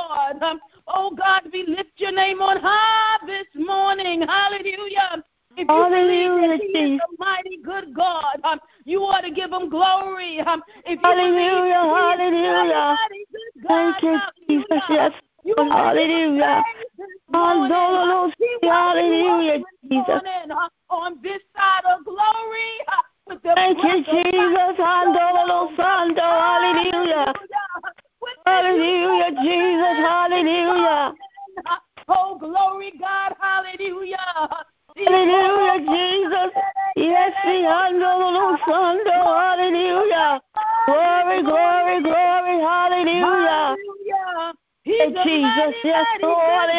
Lord. Oh, God, we lift your name on high this morning. Hallelujah. If you believe that he is a mighty good God, you ought to give him glory. If you believe that he is a mighty good God, thank you, Jesus. Yes. Hallelujah. Hallelujah, Jesus. On this side of glory, with the thank you, Jesus. Hallelujah. Hallelujah, Jesus. Hallelujah. Oh, glory, God. Hallelujah. Hallelujah, Jesus. Yes, hallelujah. Glory, glory, glory. Hallelujah. He's Jesus, yes, Lord.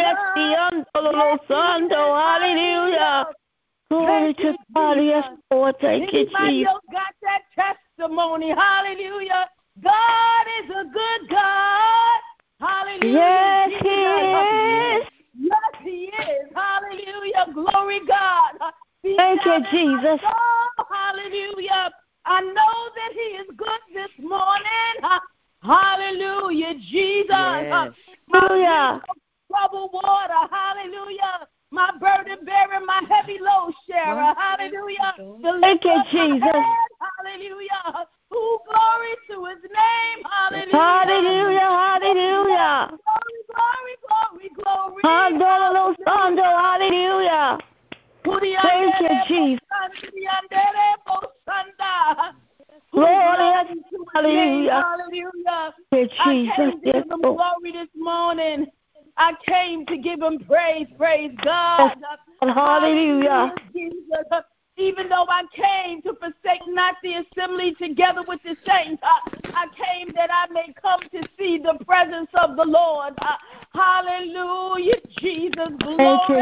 Hallelujah. Glory to God, yes, Lord. Thank you, Jesus. Got that testimony. Hallelujah. God is a good God. Hallelujah. Yes, he is. Yes, he is. Hallelujah. Glory, God. Thank you, Jesus. Hallelujah. I know that he is good this morning. Hallelujah, Jesus. Yes. Hallelujah. Troubled water. Hallelujah. My burden bearer, my heavy load sharer. Hallelujah. Thank you, Jesus. Hallelujah. Who glory to his name. Hallelujah. Hallelujah. Hallelujah. Glory, glory, glory. Hallelujah. Thank you, Jesus. Glory, hallelujah. Hallelujah. Jesus. I came to give him glory this morning. I came to give him praise. Praise God. Hallelujah. Jesus. Even though I came to forsake not the assembly together with the saints, I came that I may come to see the presence of the Lord. Hallelujah, Jesus. Glory.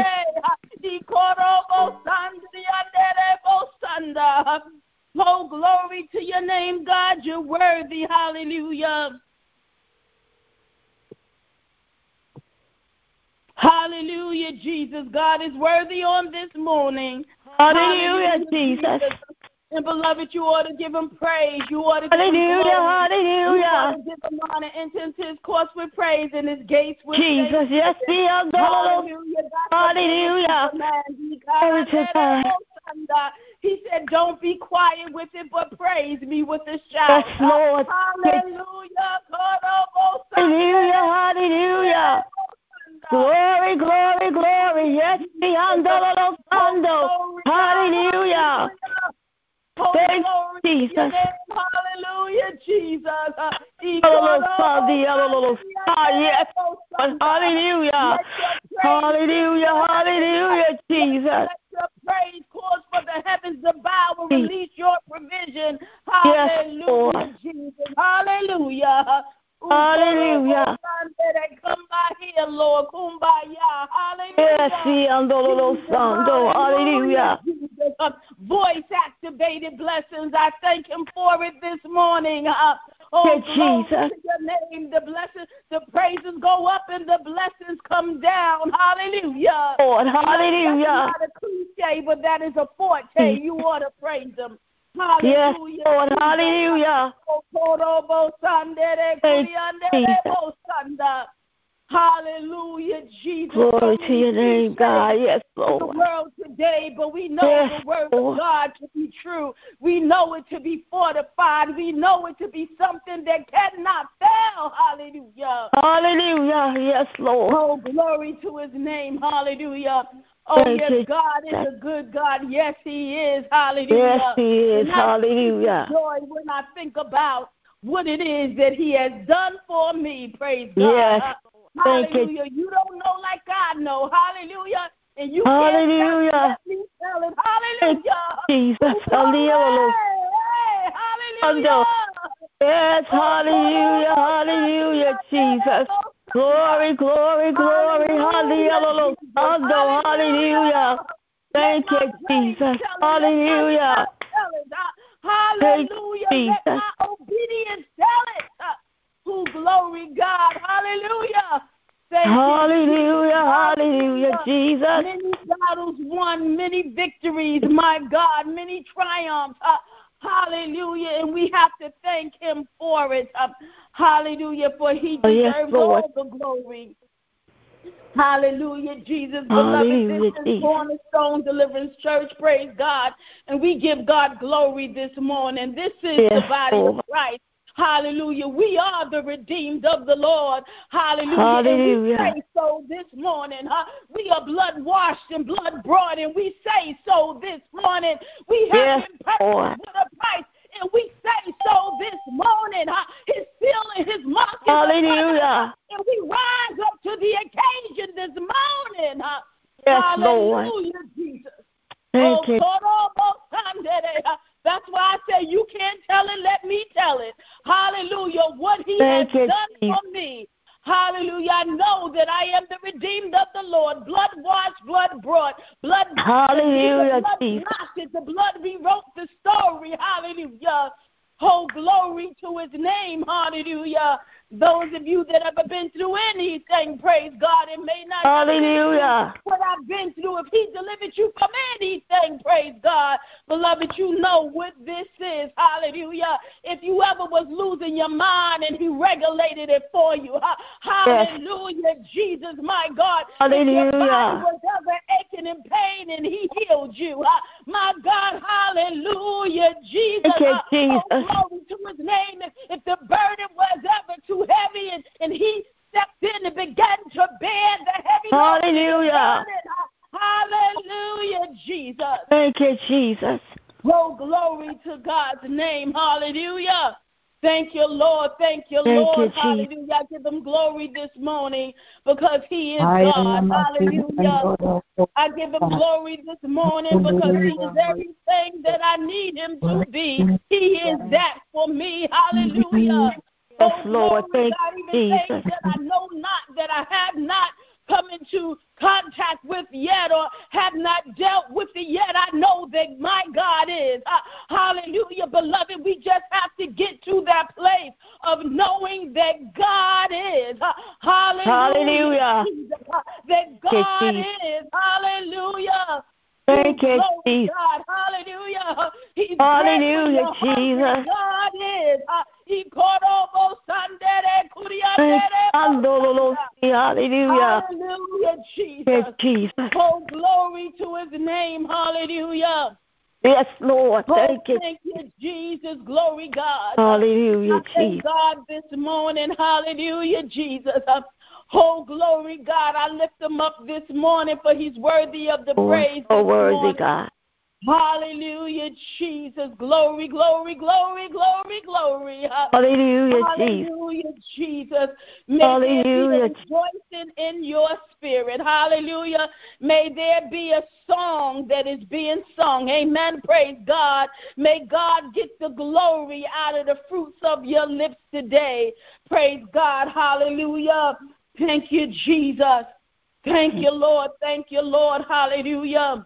Oh, glory to your name, God. You're worthy. Hallelujah. Hallelujah, Jesus. God is worthy on this morning. Hallelujah, Jesus. And beloved, you ought to give him praise. You ought to give him glory. Hallelujah. You ought to give him honor. Enter into his courts with praise and his gates with Jesus, yes, we are God. Hallelujah. He said, don't be quiet with it, but praise me with a shout. Yes, Lord. Hallelujah. Hallelujah, hallelujah. Glory, glory, glory. Yes, we are God. Hallelujah. Thank Jesus. Hallelujah, Jesus. Yes. Hallelujah. Hallelujah, hallelujah, Jesus. Let your praise cause for the heavens to bow and release your provision. Hallelujah, Jesus. Hallelujah. Hallelujah. Come by here, Lord. Kumbaya. Hallelujah. Hallelujah. Voice activated blessings. I thank him for it this morning. Jesus. To your name. The blessings, the praises go up and the blessings come down. Hallelujah. Lord, hallelujah. That's not a cliche, but that is a forte. You ought to praise him. Hallelujah. Yes, Lord, hallelujah. Hallelujah, Jesus. Glory to your name, God. Yes, Lord. The world today, but we know the word of God to be true. We know it to be fortified. We know it to be something that cannot fail. Hallelujah. Hallelujah. Yes, Lord. Oh, glory to his name. Hallelujah. Oh, yes, God is a good God. Yes, he is. Hallelujah. Yes, he is. Hallelujah. Joy when I think about what it is that he has done for me. Praise God. Yes. Hallelujah. You don't know like God know. Hallelujah. And you hallelujah. Can't tell it. Hallelujah. Jesus. Hallelujah. Hallelujah. Yes, hallelujah. Hallelujah, Jesus. Glory, glory, glory. Hallelujah. Hallelujah. Thank you, Jesus. Hallelujah. Hallelujah. Let my obedience tell it. Oh, glory, God. Hallelujah. Hallelujah. Hallelujah, Jesus. Many battles won, many victories, my God, many triumphs. Hallelujah. And we have to thank him for it. Hallelujah. For he deserves all the glory. Hallelujah, Jesus, beloved. This is Cornerstone Deliverance Church. Praise God. And we give God glory this morning. This is the body of Christ. Hallelujah. We are the redeemed of the Lord. Hallelujah. Hallelujah. And we say so this morning. We are blood washed and blood brought, and we say so this morning. We have been purchased with a price. And we say so this morning. His seal and his mark is hallelujah. And we rise up to the occasion this morning. Yes, hallelujah, Lord. Jesus. Thank you. That's why I say you can't tell it, let me tell it. Hallelujah. What he has done for me. Hallelujah. I know that I am the redeemed of the Lord. Blood washed, blood brought, blood. Hallelujah. The blood rewrote the story. Hallelujah. Oh, glory to his name. Hallelujah. Those of you that have been through anything, praise God, it may not hallelujah. be what I've been through. If he delivered you from anything, praise God, beloved, you know what this is. Hallelujah. If you ever was losing your mind and he regulated it for you. Hallelujah, Jesus, my God. Hallelujah. If your body was ever aching in pain and he healed you. My God, hallelujah, Jesus. Jesus. Oh, glory to his name. If the burden was ever too heavy and he stepped in and began to bear the heavy load. Hallelujah. Hallelujah, Jesus. Thank you, Jesus. Oh, glory to God's name. Hallelujah. Thank you, Lord. Thank you, Lord. Hallelujah. I give him glory this morning because he is God. Hallelujah. I give him glory this morning because he is everything that I need him to be. He is that for me. Hallelujah. Yes, Lord. Thank you, Jesus. Things that I know not, that I have not come into contact with yet or have not dealt with it yet. I know that my God is. Hallelujah, beloved. We just have to get to that place of knowing that God is. Hallelujah. That God is. Hallelujah. Thank you, Jesus. God. Hallelujah. He's hallelujah, Jesus. God is. He called over Sunday. Hallelujah. Hallelujah, Jesus. Yes, Jesus. Oh, glory to his name. Hallelujah. Yes, Lord. Thank you. Thank you, Jesus. Glory, God. Hallelujah, Thank God this morning. Hallelujah, Jesus. Oh, glory, God. I lift him up this morning for he's worthy of the praise. So worthy, God. Hallelujah, Jesus. Glory, glory, glory, glory, glory. Hallelujah, hallelujah, Jesus. May hallelujah. there be a rejoicing in your spirit. Hallelujah. May there be a song that is being sung. Amen. Praise God. May God get the glory out of the fruits of your lips today. Praise God. Hallelujah. Thank you, Jesus. Thank you, Lord. Thank you, Lord. Hallelujah.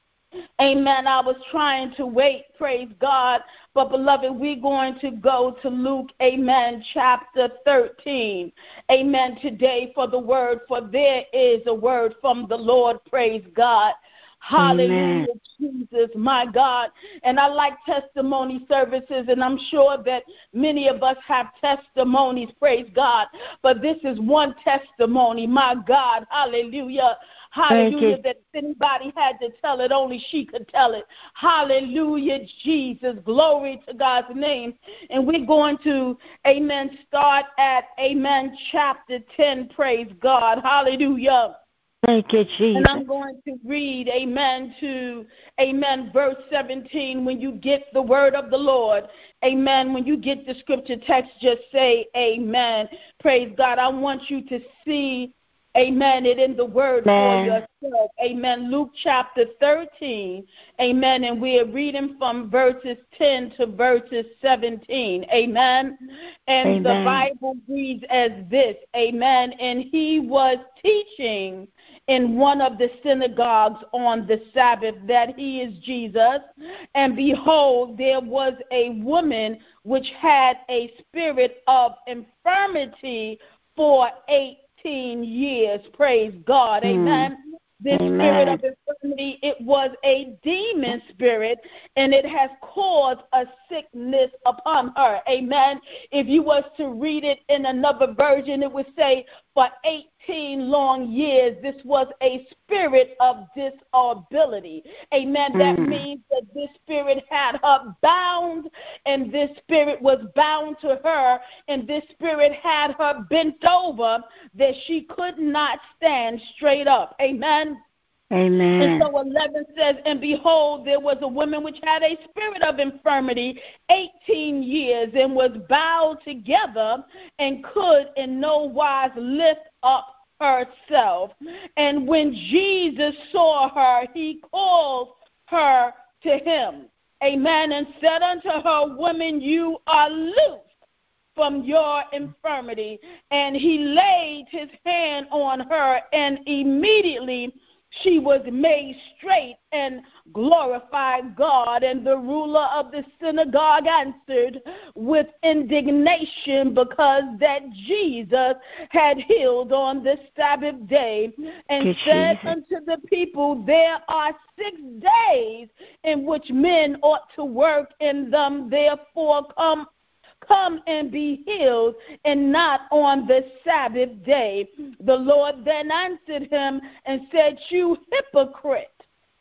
Amen. I was trying to wait, praise God. But, beloved, we're going to go to Luke, amen, chapter 13. Amen, today for the word, for there is a word from the Lord, praise God. Hallelujah, Jesus, my God. And I like testimony services, and I'm sure that many of us have testimonies, praise God. But this is one testimony, my God, hallelujah. Hallelujah, that if anybody had to tell it, only she could tell it. Hallelujah, Jesus. Glory to God's name. And we're going to, amen, start at, amen, chapter 10, praise God. Hallelujah. Thank you, Jesus. And I'm going to read, amen, to, amen, verse 17. When you get the word of the Lord, amen, when you get the scripture text, just say amen. Praise God. I want you to see, amen, it in the word for yourself. Amen. Luke chapter 13. Amen. And we are reading from verses 10 to verses 17. Amen. And the Bible reads as this. Amen. And he was teaching in one of the synagogues on the Sabbath, that he is Jesus. And behold, there was a woman which had a spirit of infirmity for 18 years. Praise God. Amen. This spirit of infirmity, it was a demon spirit, and it has caused a sickness upon her. Amen. If you was to read it in another version, it would say for 18 long years, this was a spirit of disability. Amen. That means that this spirit had her bound, and this spirit was bound to her, and this spirit had her bent over that she could not stand straight up. Amen. Amen. And so 11 says, and behold, there was a woman which had a spirit of infirmity 18 years and was bowed together and could in no wise lift up herself. And when Jesus saw her, he called her to him. Amen. And said unto her, woman, you are loosed from your infirmity. And he laid his hand on her, and immediately she was made straight and glorified God. And the ruler of the synagogue answered with indignation, because that Jesus had healed on the Sabbath day, and said unto the people, there are 6 days in which men ought to work in them. Therefore come and be healed, and not on the Sabbath day. The Lord then answered him and said, you hypocrite,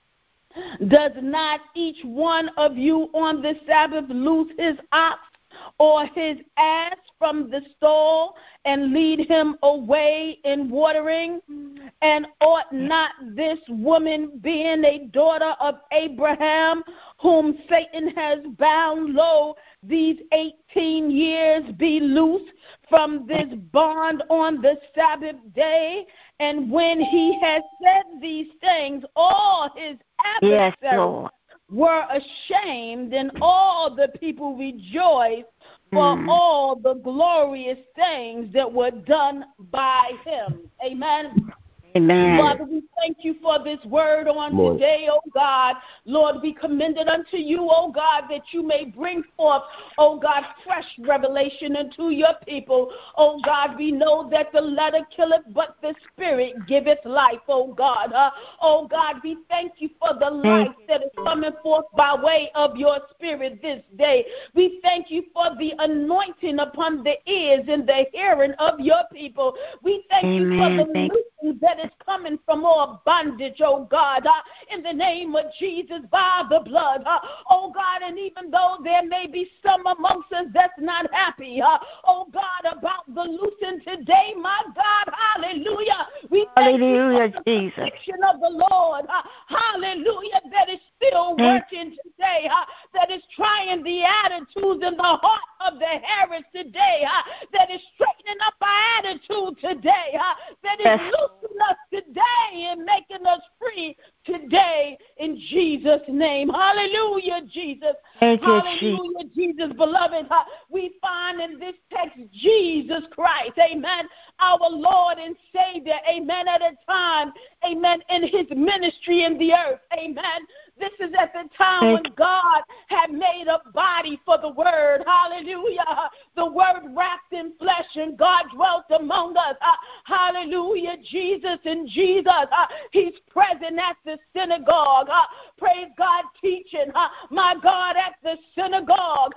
does not each one of you on the Sabbath loose his ox or his ass from the stall and lead him away in watering? And ought not this woman, being a daughter of Abraham, whom Satan has bound, lo, these 18 years, be loose from this bond on the Sabbath day? And when he had said these things, all his adversaries were ashamed, and all the people rejoiced for all the glorious things that were done by him. Amen. Amen. Father, we thank you for this word on today, oh God. Lord, we commend it unto you, oh God, that you may bring forth, oh God, fresh revelation unto your people. Oh God, we know that the letter killeth, but the spirit giveth life, oh God. Oh God, we thank you for the life that is coming forth by way of your spirit this day. We thank you for the anointing upon the ears and the hearing of your people. We thank you for the loosing that is coming from all bondage, oh God, in the name of Jesus, by the blood, oh God. And even though there may be some amongst us that's not happy, oh God, about the loosing today, my God, hallelujah. We thank you for the protection of the Lord, hallelujah, that is still working today, that is trying the attitudes in the heart of the Harris today, that is straightening up our attitude today, that is loosening us today and making us free today in Jesus' name. Hallelujah, Jesus. Hallelujah, Jesus. Beloved, we find in this text Jesus Christ, amen, our Lord and Savior, amen, at a time, amen, in his ministry in the earth, amen. This is at the time when God had made a body for the Word. Hallelujah. The Word wrapped in flesh, and God dwelt among us. Hallelujah. Jesus and Jesus. He's present at the synagogue. Praise God, teaching. My God, at the synagogue.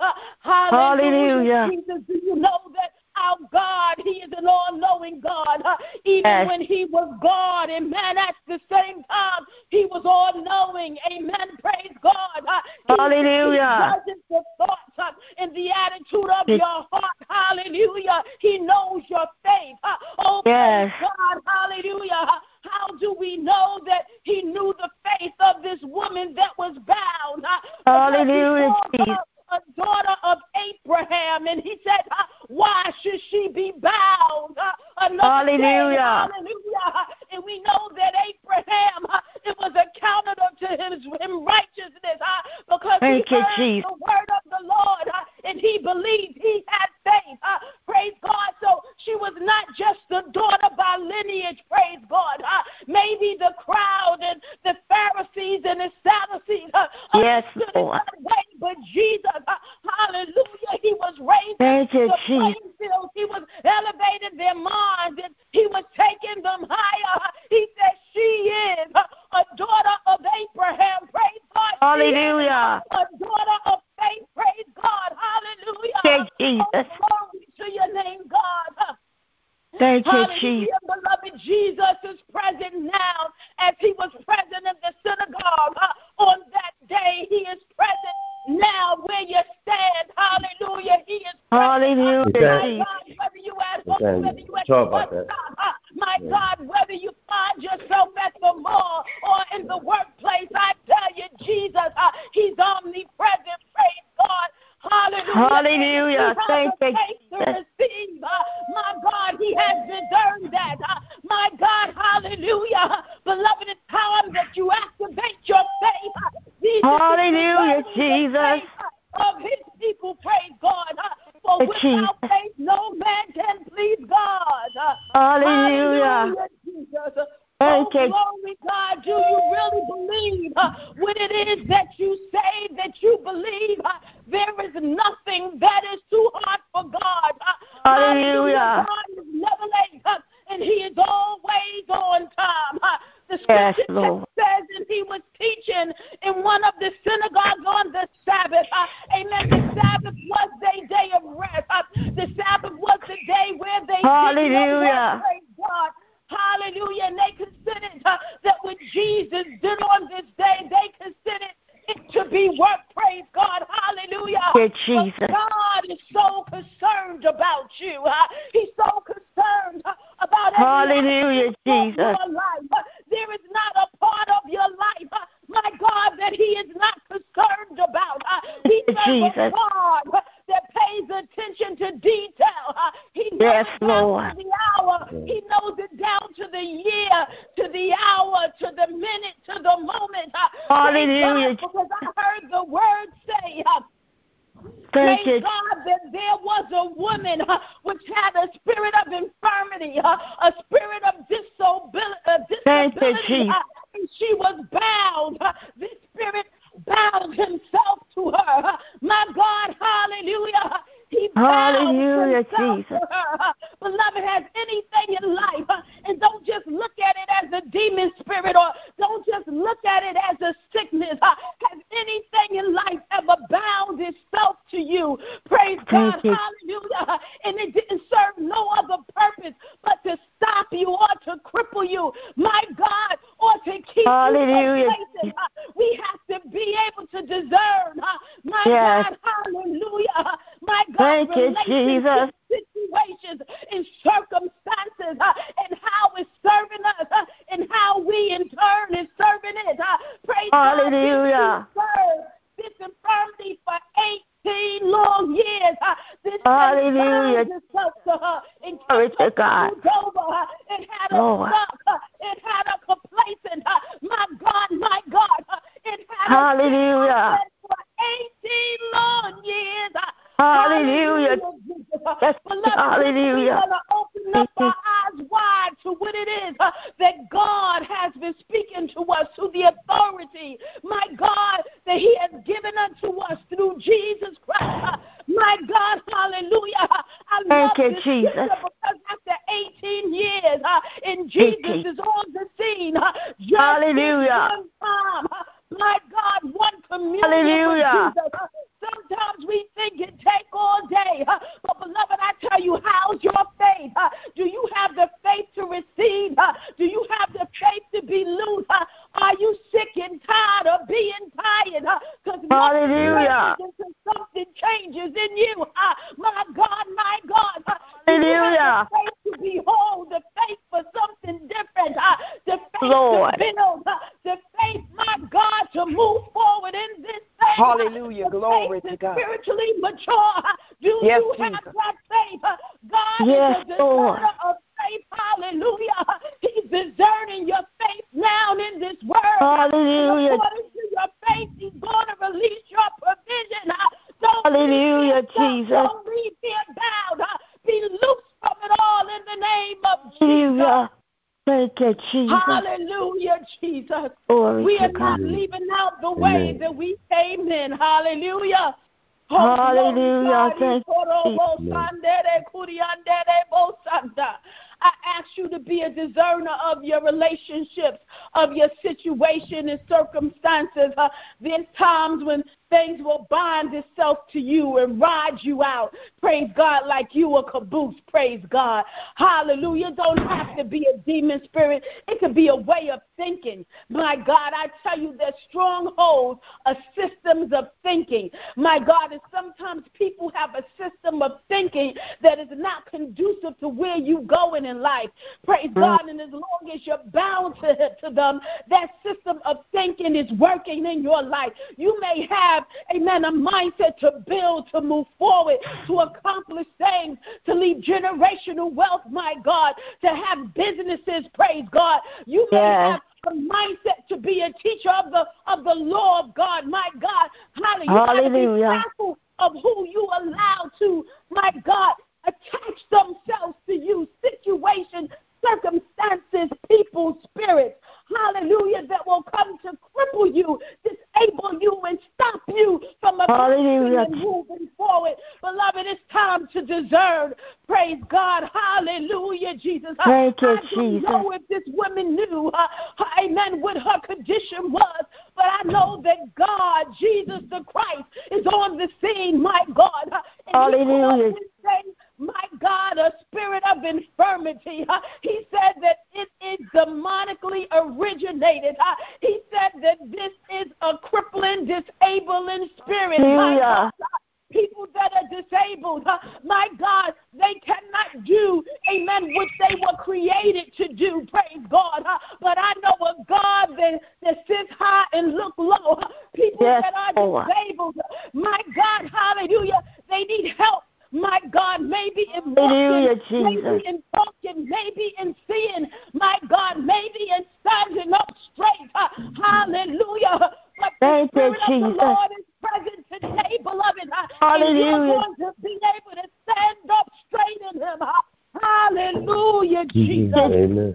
Hallelujah. Jesus, do you know that our God, he is an all-knowing God. Even when he was God, amen, at the same time, he was all-knowing. Amen. Praise God. Hallelujah. He judges the thoughts and the attitude of your heart. Hallelujah. He knows your faith. Oh, praise God. Hallelujah. How do we know that he knew the faith of this woman that was bound? Hallelujah. A daughter of Abraham, and he said, why should she be bound? Hallelujah. Hallelujah. And we know that Abraham, it was accounted unto him righteousness, because he heard the word of the Lord, and he believed, he had faith. Praise God. So she was not just a daughter by lineage, praise God. Maybe the crowd and the Pharisees and the Sadducees understood it that way, but Jesus, hallelujah, he was raising the playing field. He was elevating their minds, and he was taking them higher. He said, she is a daughter Hallelujah. A daughter of faith. Praise God. Hallelujah. Thank you, Jesus. Glory to your name, God. Thank you, Hallelujah, Jesus. beloved. Jesus is present now as he was present in the synagogue on that day. He is present now where you stand. Hallelujah. He is present. Hallelujah. My God, whether you at home, whether you at the bus stop, my God, whether you find yourself at the mall or in the workplace, I tell you, Jesus, he's omnipresent. Praise God. Hallelujah. Hallelujah. Thank you, Jesus. Receive. My God, he has deserved that. My God, hallelujah. Beloved, it's time that you activate your faith. Hallelujah, Jesus. Of his people, praise God. For without faith, no man can please God. Hallelujah. Jesus. Thank you. Glory, God. Do you really believe what it is that you say that you believe? There is nothing that is too hard for God. Hallelujah. God is never late, and he is always on time. The scripture says that he was teaching in one of the synagogues on the Sabbath. Amen. The Sabbath was their day of rest. The Sabbath was the day where they did no work. Praise God. Hallelujah. And they considered that what Jesus did on this day, they considered it to be work. Praise God. Hallelujah. Jesus. But God is so concerned about you. He's so concerned about Hallelujah, Jesus. Your life. There is not a part of your life, my God, that he is not concerned about. He serves a God that pays attention to detail. He knows down to the hour. He knows it down to the year, to the hour, to the minute, to the moment. Hallelujah. Because I heard the word say, thank you, God, that there was a woman which had a spirit of infirmity, a spirit of disability. Thank you, Jesus. And she was bound. This spirit bound himself to her. My God, hallelujah. He bound himself to her. Beloved, has anything in life, and don't just look at it as a demon spirit, or don't just look at it as a sickness. Has anything in life ever bound itself to you? Praise God, hallelujah. And it didn't serve no other purpose but to stop you or to cripple you, my God, or to keep you complacent. We have to be able to discern, my God, hallelujah, my God, thank you, Jesus. Situations and circumstances and how it's serving us and how we in turn is serving it. Praise hallelujah. God. This infirmity for 18 long years. This hallelujah. And glory to God. It had a stuck. It had a complacent. My God. It had hallelujah. For 18 long years. Hallelujah. Yes, hallelujah. We're going to open up our eyes wide to what it is that God has been speaking to us, to the authority, my God, that he has given unto us through Jesus Christ. My God, hallelujah. I love this Jesus. Because after 18 years, and Jesus is on the scene. Hallelujah. One time, my God, one communion hallelujah. with Jesus. Sometimes we think it take all day. But, beloved, I tell you, how's your faith? Do you have the faith to receive? Do you have the faith to be loose? Are you sick and tired of being tired? Because hallelujah. Something changes in you. My God, my God. Hallelujah. The faith to behold, the faith for something different. The faith Lord. to build. The faith, my God, to move forward in this thing. Hallelujah. Glory to God. Spiritually mature. Do you have that faith? God is a discerner of faith. Hallelujah. He's discerning your faith now in this word. Hallelujah. According to your faith, he's going to release your provision. Hallelujah, Jesus. Don't leave here bound. Be loose from it all in the name of Jesus. Thank you, Jesus. Hallelujah, Jesus. Glory we to are not God. leaving out the way that we came in. Hallelujah. Hallelujah. Thank you. I ask you to be a discerner of your relationships, of your situation and circumstances. There's times when things will bind itself to you and ride you out. Praise God, like you a caboose. Praise God. Hallelujah. It don't have to be a demon spirit. It could be a way of thinking. My God, I tell you, there's strongholds of systems of thinking. My God, and sometimes people have a system of thinking that is not conducive to where you're going in life. Praise God, and as long as you're bound to them, that system of thinking is working in your life. You may have, amen, a mindset to build, to move forward, to accomplish things, to leave generational wealth, my God, to have businesses, praise God. You may have a mindset to be a teacher of the law of God, my God. Hallelujah. You got to be careful of who you allow to, my God, attach themselves to you, situations, circumstances, people, spirits, hallelujah, that will come to cripple you, disable you, and stop you from moving forward. Beloved, it's time to discern. Praise God. Hallelujah, Jesus. I don't know if this woman knew, amen, what her condition was, but I know that God, Jesus the Christ, is on the scene, my God. Hallelujah. My God, a spirit of infirmity. He said that it is demonically originated. He said that this is a crippling, disabling spirit. My God. People that are disabled, my God, they cannot do, amen, what they were created to do, praise God. But I know a God that sits high and look low. People that are disabled, my God, hallelujah, they need help. My God, maybe in walking, maybe in talking, maybe in seeing, my God, maybe in standing up straight. Hallelujah. But the Spirit of the Lord is present today, beloved. And you're going to be able to stand up straight in Him. Hallelujah, Jesus. Amen.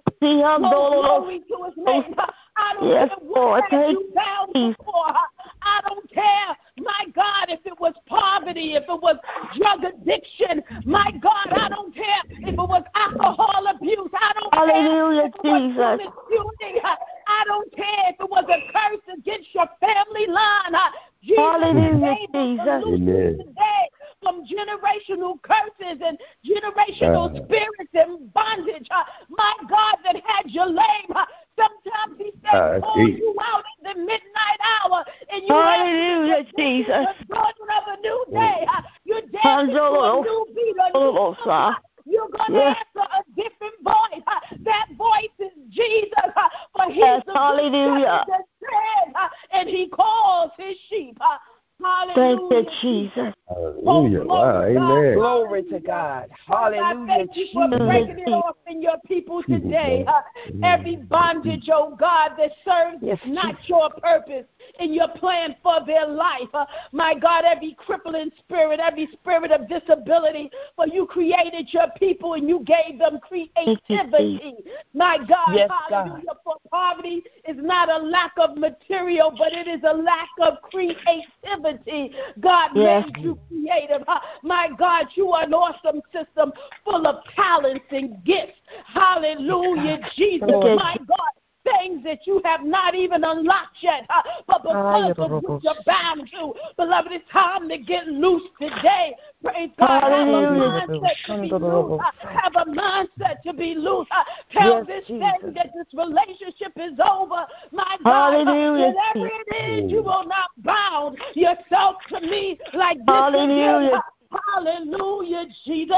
Glory to His name. I don't care what you bound before. I don't care, my God, if it was poverty, if it was drug addiction. My God, I don't care if it was alcohol abuse. I don't care if it was shooting. I don't care if it was a curse against your family line. Jesus is able to loose you today from generational curses and generational spirits and bondage. My God, that had you lame. Sometimes He said, call you out in the midnight hour, and you Jesus. The dawn of a new day. You're dancing to a new beat, a new song. You're going to answer a different voice. That voice is Jesus. For He's the shepherd that said, and He calls His sheep. Hallelujah. Thank you, Jesus. Hallelujah. Wow. Amen. Glory to God. Hallelujah. Thank you for breaking it off in your people today. Every bondage, oh God, that serves not your purpose in your plan for their life. My God, every crippling spirit, every spirit of disability, for you created your people and you gave them creativity. My God, hallelujah. For poverty is not a lack of material, but it is a lack of creativity. God made you creative. My God, you are an awesome system full of talents and gifts. Hallelujah, Jesus. My God, things that you have not even unlocked yet, but because of what you're bound to, beloved, it's time to get loose today. Praise God. Have a mindset to be loose. Have a mindset to be loose. Tell this thing that this relationship is over. My God, whatever it is, you will not bound yourself to me like this again. Hallelujah, Jesus.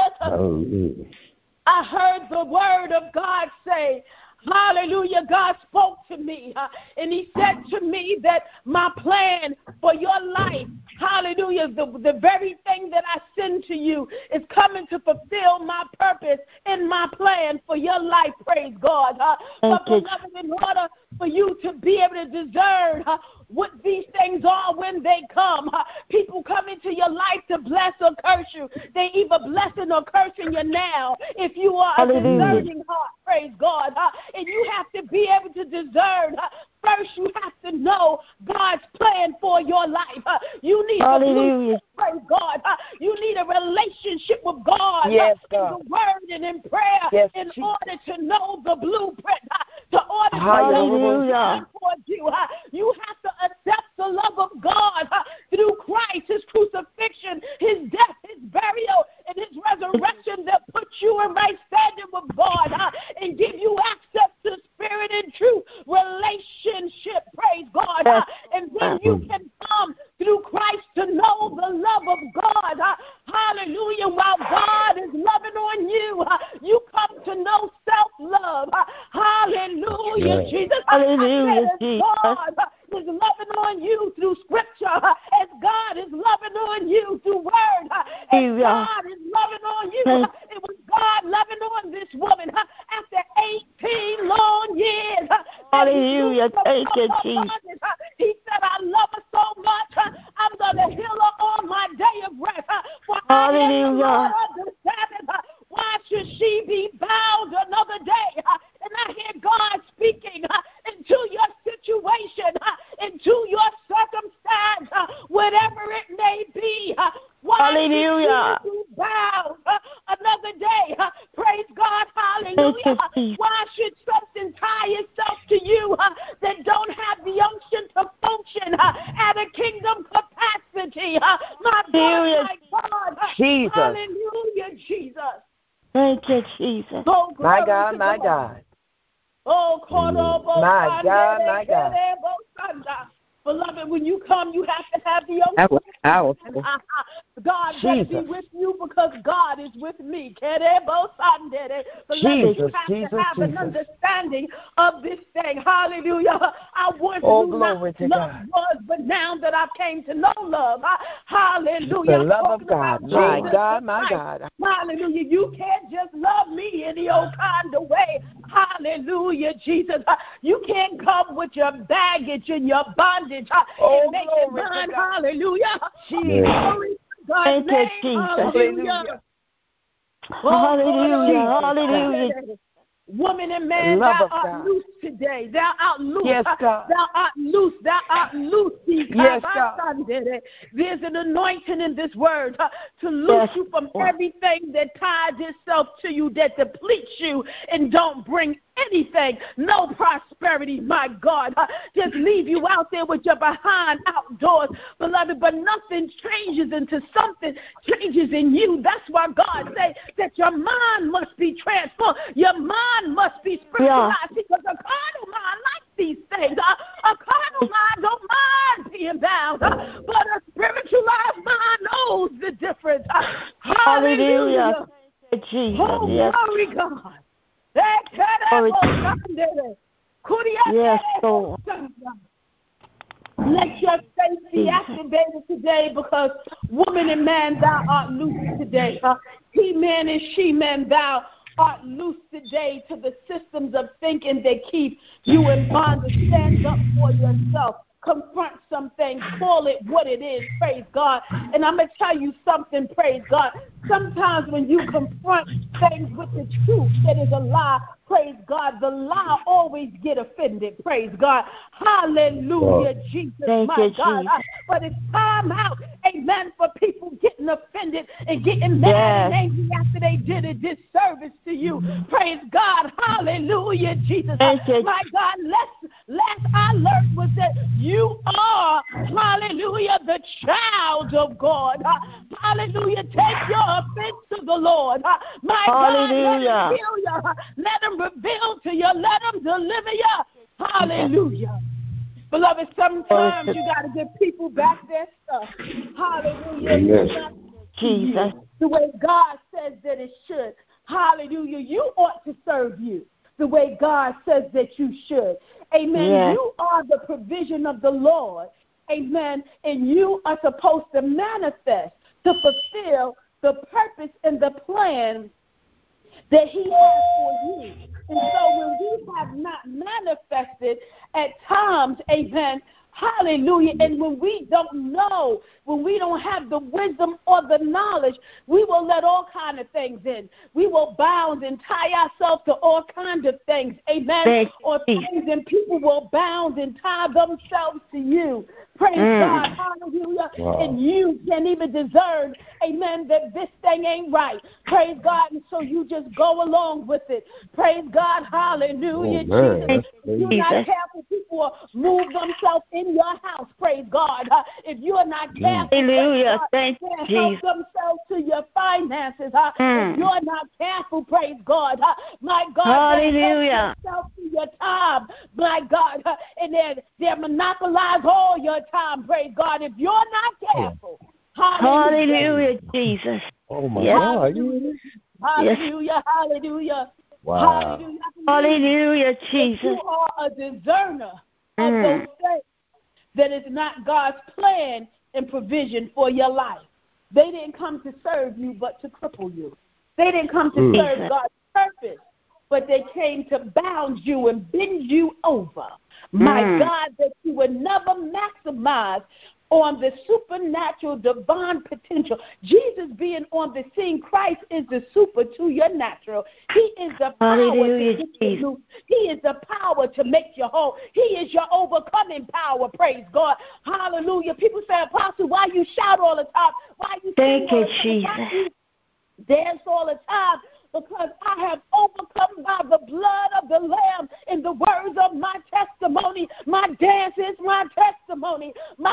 I heard the word of God say, hallelujah, God spoke to me, and He said to me that my plan for your life, hallelujah, the very thing that I send to you is coming to fulfill my purpose in my plan for your life, praise God. But beloved, in order for you to be able to discern what these things are when they come, people come into your life to bless or curse you. They either blessing or cursing you now if you are a discerning heart, praise praise God. And you have to be able to discern. First, you have to know God's plan for your life. You need Hallelujah. Praise God. You need a relationship with God. Yes, God. In the word and in prayer Yes, in Jesus. order to know the blueprint. To order Hallelujah. towards you. You have to accept the love of God through Christ, his crucifixion, his death, his burial, and his resurrection that puts you in right standing with God and give you access to spirit and truth relationship. Praise God. And then you can come through Christ to know the love of God. Hallelujah. While God is loving on you, you come to know self-love. Hallelujah, Yes. Jesus. Hallelujah, Jesus. God is loving on you through scripture, as God is loving on you through word, as God is loving on you. It was God loving on this woman after 18 long years. Hallelujah. Thank you, Jesus. He said, I love her so much, I'm going to heal her on my day of rest. For Hallelujah. I am the Lord of the Sabbath. Why should she be bound another day? And I hear God speaking into your situation, into your circumstance, whatever it may be. Why Hallelujah. should she be bound another day? Praise God. Hallelujah. Why should something tie itself to you that don't have the unction to function at a kingdom capacity? My God, my God. Jesus. Hallelujah, Jesus. Thank you, Jesus. Oh, My God, my God. Oh, my God, my God. Beloved, when you come, you have to have the That was powerful. God's going to be with you because God is with me. Beloved, you have to have an understanding of this thing. Hallelujah. I once knew not love was, but now that I came to know love, hallelujah. The love of God. My God, my God. Hallelujah. You can't just love me any old kind of way. Hallelujah, Jesus. You can't come with your baggage and your bondage and make it mine. Hallelujah. Jesus. Thank you, Jesus. Hallelujah. Hallelujah. Hallelujah. Woman and man, thou art loose today. Thou art loose. Yes, God. Thou art loose. Thou art loose. Yes, God. There's an anointing in this word to loose you from everything that ties itself to you, that depletes you and don't bring anything, no prosperity, my God. Just leave you out there with your behind outdoors, beloved, but nothing changes until something changes in you. That's why God says that your mind must be transformed. Your mind must be spiritualized because a carnal mind likes these things. A carnal mind don't mind being bound, but a spiritualized mind knows the difference. Hallelujah. Jesus. Oh, glory, God. Yes, Lord. Let your faith be activated today because woman and man, thou art loose today. He man and she man, thou art loose today to the systems of thinking that keep you in bondage. Stand up for yourself. Confront some things. Call it what it is. Praise God. And I'm going to tell you something. Praise God. Sometimes when you confront things with the truth that is a lie, praise God, the lie always get offended. Praise God. Hallelujah, Jesus, my God. But it's time out, amen, for people getting offended and getting mad and angry after they did a disservice to you. Praise God. Hallelujah, Jesus. My God, last I learned was that you are, hallelujah, the child of God. Hallelujah. Take your offense to the Lord. My Hallelujah. God, let him heal you. Let him reveal to you. Let him deliver you. Hallelujah. Beloved, sometimes you got to give people back their stuff. Hallelujah. Jesus. The way God says that it should. Hallelujah. You ought to serve you the way God says that you should. Amen. Yes. You are the provision of the Lord. Amen. And you are supposed to manifest to fulfill the purpose and the plan that he has for you. And so when we have not manifested at times, amen, Hallelujah. And when we don't know, when we don't have the wisdom or the knowledge, we will let all kinds of things in. We will bound and tie ourselves to all kinds of things. Amen. Or things, and people will bound and tie themselves to you. Praise God. Hallelujah. Wow. And you can't even discern, amen, that this thing ain't right. Praise God. And so you just go along with it. Praise God. Hallelujah. Jesus. If you're not careful, people will move themselves in your house. Praise God. If you're not careful, hallelujah. Thank you, help themselves to your finances. If you're not careful, praise God. My God, hallelujah. Help themselves to your time. My God. And they're monopolize all your time, praise God, if you're not careful. Hallelujah, Jesus. Oh, my God. Hallelujah, hallelujah. Wow. Hallelujah, Jesus. You are a discerner of those things that is not God's plan and provision for your life. They didn't come to serve you, but to cripple you. They didn't come to serve God's purpose, but they came to bound you and bend you over. My God, that you would never maximize on the supernatural divine potential. Jesus being on the scene, Christ is the super to your natural. He is the power to get you loose. He is the power to make you whole. He is your overcoming power, praise God. Hallelujah. People say, Apostle, why you shout all the time? Why you thank you, Jesus. Why you dance all the time? Because I have overcome by the blood of the Lamb in the words of my testimony. My dance is my testimony.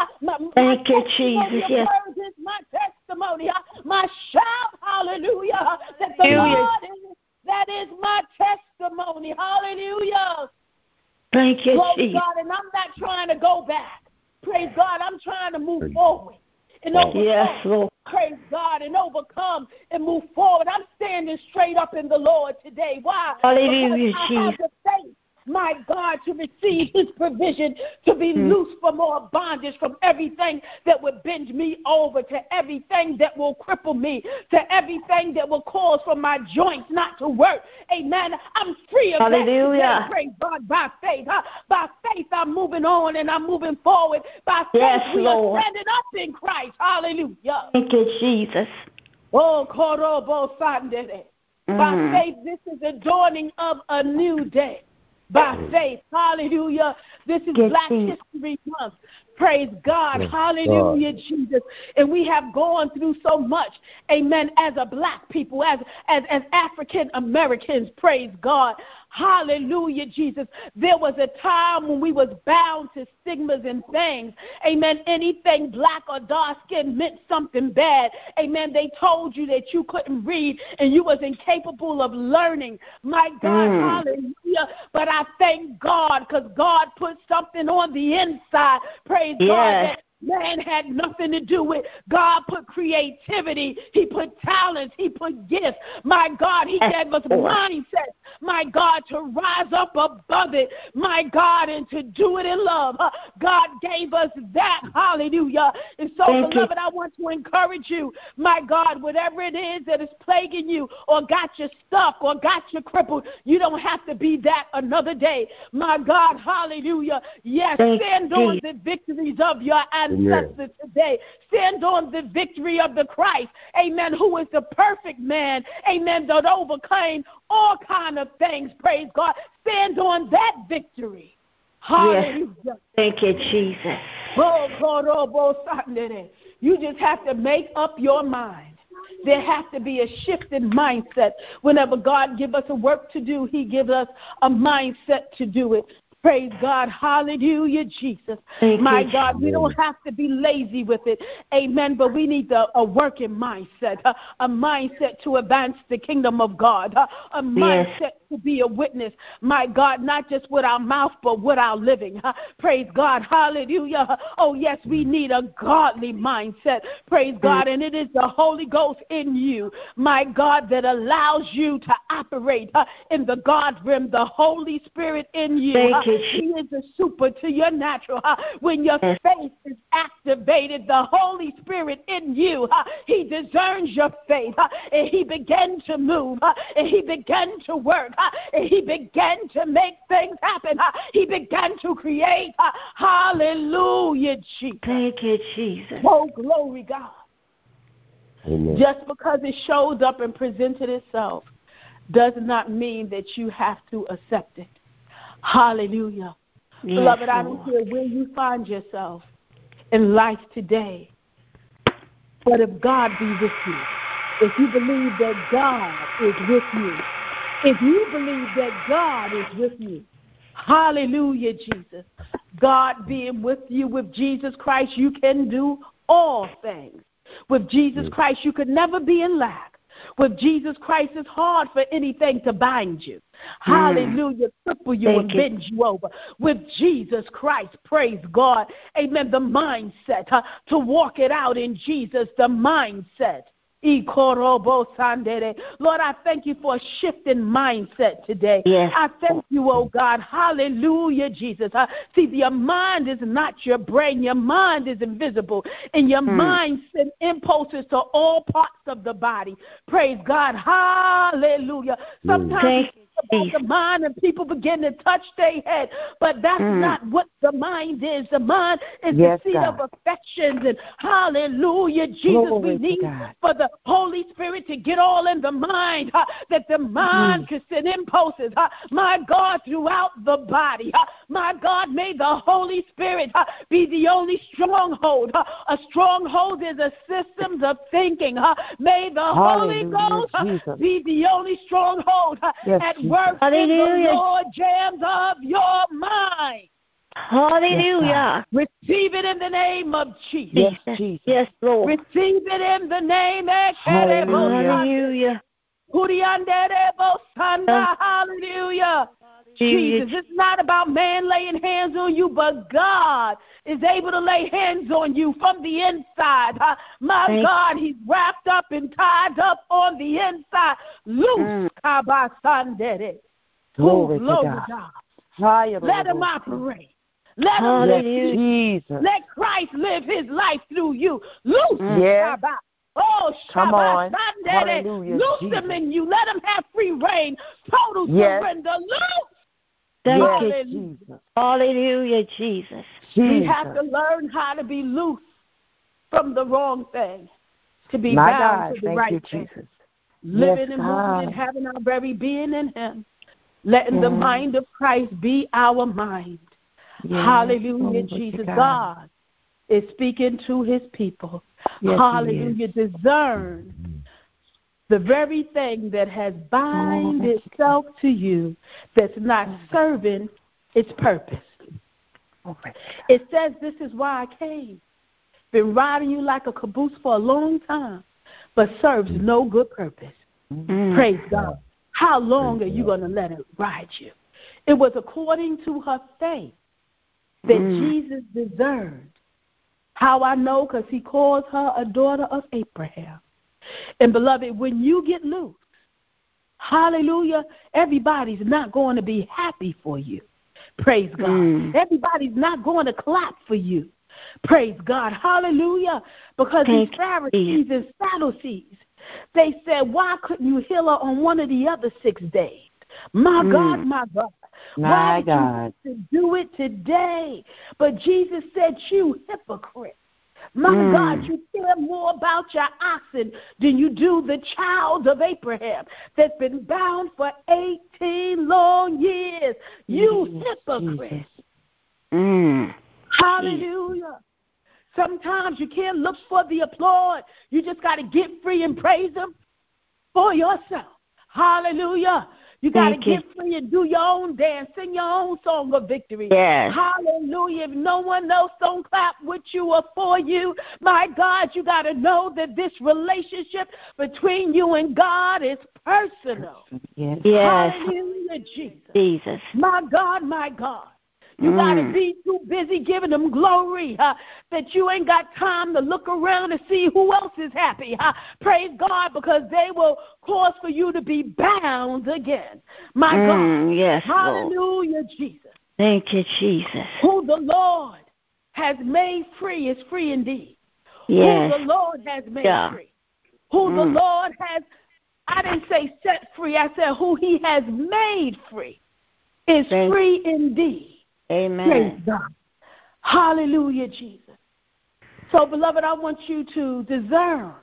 Thank you, Jesus. Your words is my testimony. My shout, hallelujah, that the Lord is, that is my testimony. Hallelujah. Thank you, Jesus. God, and I'm not trying to go back. Praise God, I'm trying to move forward. And overcome, Lord. Praise God, and overcome and move forward. I'm standing straight up in the Lord today. Why? Hallelujah, because I have the faith, my God, to receive his provision, to be loose from all bondage, from everything that would bend me over, to everything that will cripple me, to everything that will cause for my joints not to work. Amen. I'm free of that today. Praise God, by faith. By faith, I'm moving on and I'm moving forward. By faith, we are standing up in Christ. Hallelujah. Thank you, Jesus. Oh, Korobo Sandere. By faith, this is the dawning of a new day. By faith, hallelujah. This is Black History Month. Praise God, hallelujah, Jesus. And we have gone through so much, amen, as a black people, as African Americans, praise God. Hallelujah, Jesus. There was a time when we was bound to stigmas and things. Amen. Anything black or dark skin meant something bad. Amen. They told you that you couldn't read and you was incapable of learning. My God, hallelujah. But I thank God because God put something on the inside. Praise God. That man had nothing to do with. God put creativity. He put talents. He put gifts. My God, he gave us mindset. My God, to rise up above it. My God, and to do it in love. God gave us that. Hallelujah. And so, beloved, I want to encourage you. My God, whatever it is that is plaguing you or got you stuck or got you crippled, you don't have to be that another day. My God, hallelujah. Yes, stand on the victories of your ancestors today. Stand on the victory of the Christ, amen, who is the perfect man, amen, that overcame all kind of things, praise God. Stand on that victory. Hallelujah. Yes. Thank you, Jesus. You just have to make up your mind. There has to be a shift in mindset. Whenever God gives us a work to do, he gives us a mindset to do it. Praise God. Hallelujah, Jesus. My God, we don't have to be lazy with it. Amen. But we need a working mindset, a mindset to advance the kingdom of God, a mindset to be a witness. My God, not just with our mouth, but with our living. Praise God. Hallelujah. Oh, yes, we need a godly mindset. Praise God. And it is the Holy Ghost in you, my God, that allows you to operate in the God realm, the Holy Spirit in you. He is a super to your natural. When your faith is activated, the Holy Spirit in you, He discerns your faith, and He began to move, and He began to work, and He began to make things happen. He began to create. Hallelujah, Jesus. Thank you, Jesus. Oh, glory, God. Amen. Just because it shows up and presented itself does not mean that you have to accept it. Hallelujah. Yes, Beloved, I Lord. don't care where you find yourself in life today, but if God be with you, if you believe that God is with you, if you believe that God is with you, hallelujah, Jesus. God being with you, with Jesus Christ, you can do all things. With Jesus Christ, you could never be in lack. With Jesus Christ, it's hard for anything to bind you. Hallelujah. Cripple you and bend you over. With Jesus Christ, praise God. Amen. The mindset to walk it out in Jesus, the mindset. Lord, I thank you for a shift in mindset today. Yes. I thank you, oh God. Hallelujah, Jesus. See, your mind is not your brain. Your mind is invisible. And your mind sends impulses to all parts of the body. Praise God. Hallelujah. Sometimes about the mind and people begin to touch their head, but that's not what the mind is. The mind is the seat of affections. And hallelujah, Jesus, we need for the Holy Spirit to get all in the mind, that the mind can send impulses, my God, throughout the body. My God, may the Holy Spirit be the only stronghold. A stronghold is a systems of thinking. May the Holy Ghost be the only stronghold at work in the Lord jams of your mind. Hallelujah. Receive it in the name of Jesus. Yes, Jesus. Yes, Lord. Receive it in the name of Hallelujah. Hallelujah. Jesus, it's not about man laying hands on you, but God is able to lay hands on you from the inside. My God, He's wrapped up and tied up on the inside. Loose. Glory to God. Let Him operate. Let Him live you. Let Christ live His life through you. Loose. Yes. Oh, come on. Hallelujah. Loose Him in you. Let Him have free reign. Total surrender. Loose. Thank you, Jesus. Hallelujah, Jesus. We have to learn how to be loose from the wrong thing, to be bound to the right thing. Living and moving and having our very being in Him. Letting the mind of Christ be our mind. Hallelujah, Jesus. God is speaking to His people. Hallelujah. Discern the very thing that has bind itself to you that's not serving its purpose. It says, this is why I came. Been riding you like a caboose for a long time, but serves no good purpose. Praise God. How long are you going to let it ride you? It was according to her faith that Jesus discerned. How I know? Because He calls her a daughter of Abraham. And beloved, when you get loose, hallelujah, everybody's not going to be happy for you. Praise God. Everybody's not going to clap for you. Praise God. Hallelujah. Because these Pharisees and Sadducees, they said, why couldn't you heal her on one of the other 6 days? My God, my God. Why did you do it today? But Jesus said, you hypocrite. My God, you care more about your oxen than you do the child of Abraham that's been bound for 18 long years. You hypocrite. Hallelujah. Sometimes you can't look for the applause. You just got to get free and praise Him for yourself. Hallelujah. You got to get free and do your own dance, sing your own song of victory. Hallelujah. If no one else don't clap with you or for you, my God, you got to know that this relationship between you and God is personal. Hallelujah, Jesus. My God, my God. You got to be too busy giving Him glory that you ain't got time to look around and see who else is happy. Praise God, because they will cause for you to be bound again. My God. Yes, hallelujah, Lord. Jesus. Thank you, Jesus. Who the Lord has made free is free indeed. Yes. Who the Lord has made free. Who the Lord has, I didn't say set free, I said who he has made free is free indeed. Amen. Praise God. Hallelujah, Jesus. So, beloved, I want you to discern.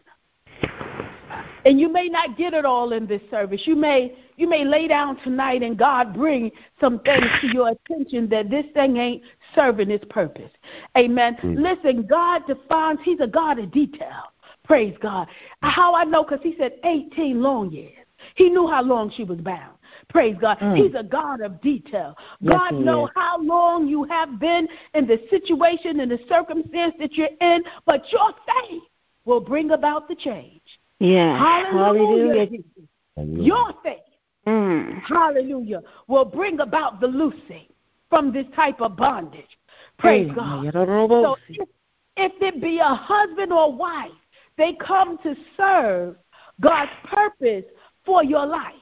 And you may not get it all in this service. You may lay down tonight and God bring some things to your attention that this thing ain't serving its purpose. Amen. Listen, God defines, he's a God of detail. Praise God. How I know? Because he said 18 long years. He knew how long she was bound. Praise God. He's a God of detail. God knows how long you have been in the situation and the circumstance that you're in, but your faith will bring about the change. Yeah. Hallelujah. Your faith, hallelujah, will bring about the loosing from this type of bondage. Praise God. So if it be a husband or wife, they come to serve God's purpose for your life.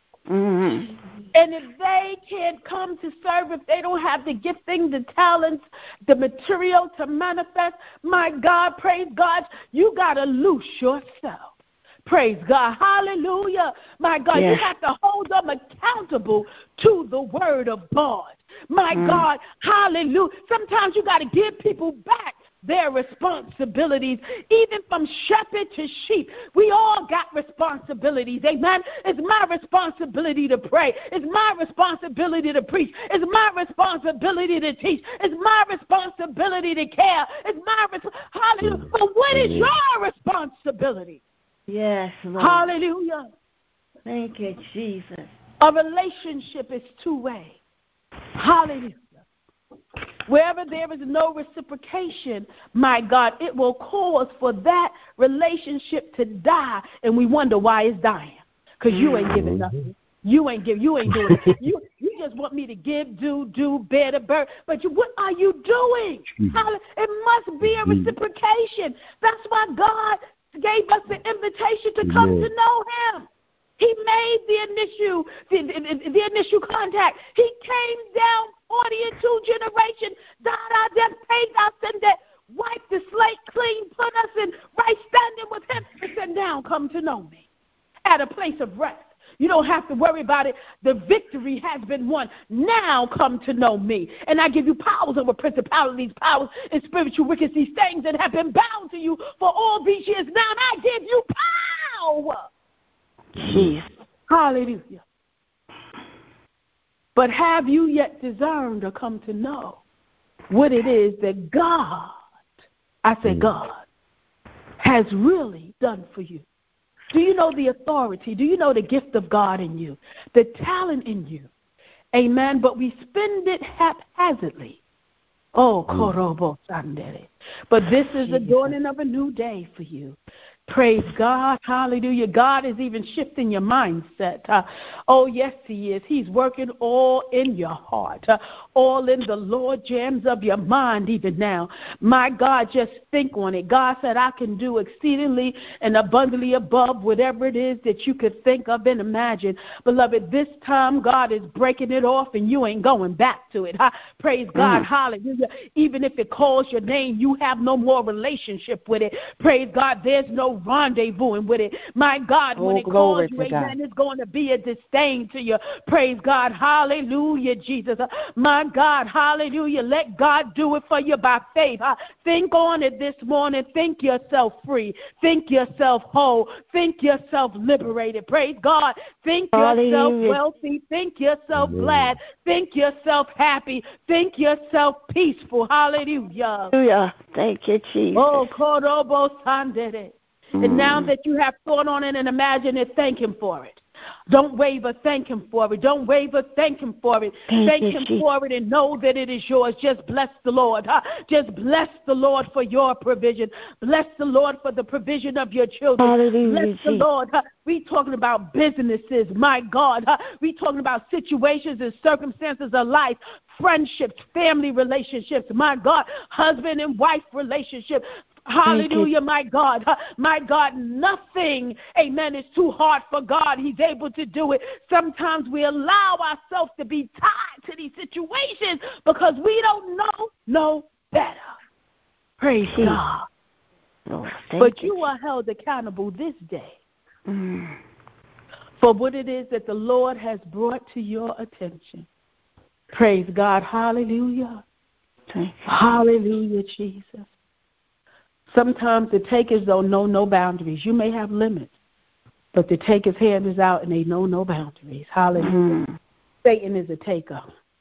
And if they can't come to serve, if they don't have the gifting, the talents, the material to manifest, my God, praise God, you got to loose yourself. Praise God. Hallelujah. My God, you have to hold them accountable to the word of God. My God, hallelujah. Sometimes you got to give people back their responsibilities, even from shepherd to sheep. We all got responsibilities, amen. It's my responsibility to pray. It's my responsibility to preach. It's my responsibility to teach. It's my responsibility to care. It's my hallelujah. But what is your responsibility? Yes, Lord. Hallelujah. Thank you, Jesus. A relationship is two-way. Hallelujah. Wherever there is no reciprocation, my God, it will cause for that relationship to die, and we wonder why it's dying. Because you ain't giving nothing. You ain't doing it. You just want me to give, do, bear the burden. But what are you doing? It must be a reciprocation. That's why God gave us the invitation to come to know him. He made the initial contact. He came down 42 generations, died our death, paid our sin debt, wiped the slate clean, put us in right standing with him, and said, now come to know me at a place of rest. You don't have to worry about it. The victory has been won. Now come to know me. And I give you powers over principalities, powers, and spiritual wickedness, these things that have been bound to you for all these years. Now I give you power. Jesus. Hallelujah. But have you yet discerned or come to know what it is that God, I say God, has really done for you? Do you know the authority? Do you know the gift of God in you, the talent in you? Amen. But we spend it haphazardly. Oh, Korobo Sandere. But this is the dawning of a new day for you. Praise God. Hallelujah. God is even shifting your mindset. Oh, yes, he is. He's working all in your heart, all in the Lord jams of your mind even now. My God, just think on it. God said, I can do exceedingly and abundantly above whatever it is that you could think of and imagine. Beloved, this time God is breaking it off and you ain't going back to it. Praise God. Hallelujah. Even if it calls your name, you have no more relationship with it. Praise God. There's no rendezvousing with it. My God, when it calls you, amen, it's going to be a disdain to you. Praise God. Hallelujah, Jesus. My God, hallelujah. Let God do it for you by faith. Think on it this morning. Think yourself free. Think yourself whole. Think yourself liberated. Praise God. Think yourself wealthy. Think yourself glad. Think yourself happy. Think yourself peaceful. Hallelujah. Hallelujah. Thank you, Jesus. Oh, Korobo Sandere. And now that you have thought on it and imagined it, thank him for it. Don't waver, thank him for it. Don't waver, thank him for it. Thank him for it and know that it is yours. Just bless the Lord. Just bless the Lord for your provision. Bless the Lord for the provision of your children. Hallelujah. Bless the Lord. We talking about businesses, my God. We talking about situations and circumstances of life, friendships, family relationships, my God, husband and wife relationships. Hallelujah, my God. My God, nothing, amen, is too hard for God. He's able to do it. Sometimes we allow ourselves to be tied to these situations situations because we don't know no better. Praise God. Lord, but you are held accountable this day for what it is that the Lord has brought to your attention. Praise God. Hallelujah. Hallelujah, Jesus. Sometimes the takers don't know no boundaries. You may have limits, but the taker's hand is out and they know no boundaries. Hallelujah. Satan is a taker.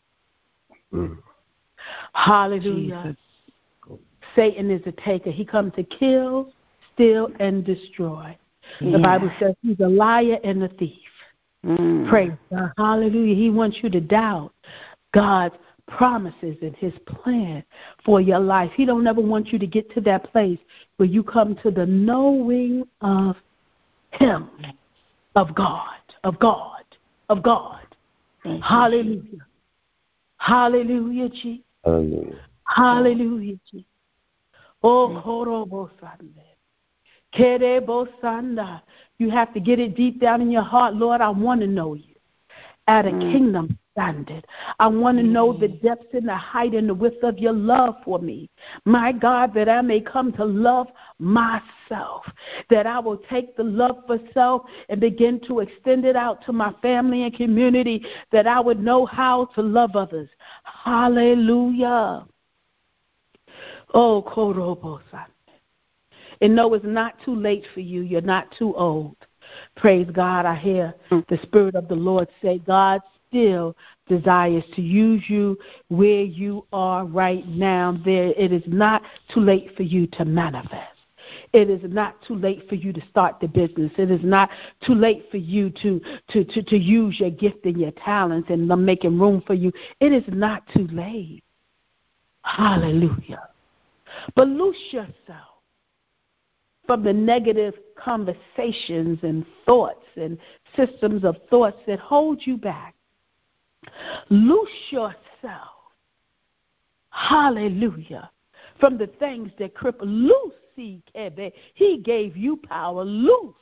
Hallelujah. Jesus. Satan is a taker. He comes to kill, steal, and destroy. The Bible says he's a liar and a thief. Praise God. Hallelujah. He wants you to doubt God's promises and his plan for your life. He don't ever want you to get to that place where you come to the knowing of him, of God, of God, of God. Hallelujah. Hallelujah, Jesus. Hallelujah. Hallelujah, Jesus. Oh, Korobo Sande. Kerebo Sanda. You have to get it deep down in your heart. Lord, I want to know you at a kingdom standard. I want to know the depths and the height and the width of your love for me. My God, that I may come to love myself, that I will take the love for self and begin to extend it out to my family and community, that I would know how to love others. Hallelujah. Oh, Korobo-san. And no, it's not too late for you. You're not too old. Praise God. I hear the Spirit of the Lord say, God still desires to use you where you are right now. It is not too late for you to manifest. It is not too late for you to start the business. It is not too late for you to use your gift and your talents, and I'm making room for you. It is not too late. Hallelujah. But loose yourself from the negative conversations and thoughts and systems of thoughts that hold you back. Loose yourself, hallelujah, from the things that cripple. Loose, he gave you power. Loose,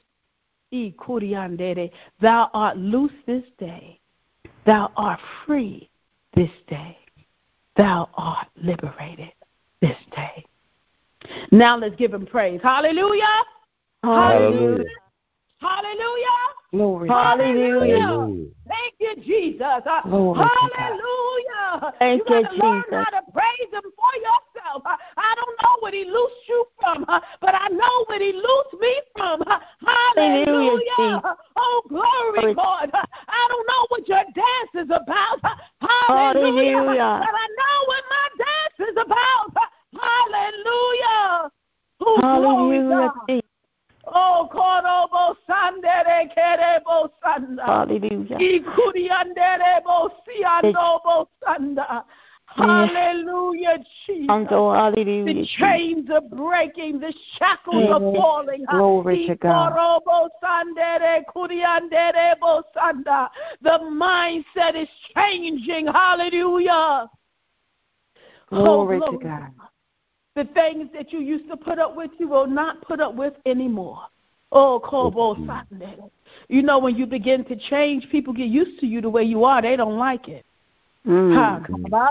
thou art loose this day. Thou art free this day. Thou art liberated this day. Now let's give him praise. Hallelujah. Hallelujah. Hallelujah. Glory. Hallelujah. Thank you, Jesus. Hallelujah. Thank you you, got to learn Jesus. how to praise him for yourself. I don't know what he loosed you from, but I know what he loosed me from. Hallelujah. Oh, glory, God. I don't know what your dance is about. Hallelujah. But I know what my dance is about. Hallelujah. Oh, glory, God. Oh, Korobo Sandere Kerebo Sanda. Hallelujah. Ikurianderebo Siandobo Sanda. Hallelujah, Jesus. Hallelujah. The chains are breaking, the shackles are falling. Glory to God. Korobo Sandere Kurianderebo Sanda. The mindset is changing. Hallelujah. Glory to God. The things that you used to put up with, you will not put up with anymore. Oh, Kobo Sunday. You know, when you begin to change, people get used to you the way you are. They don't like it. My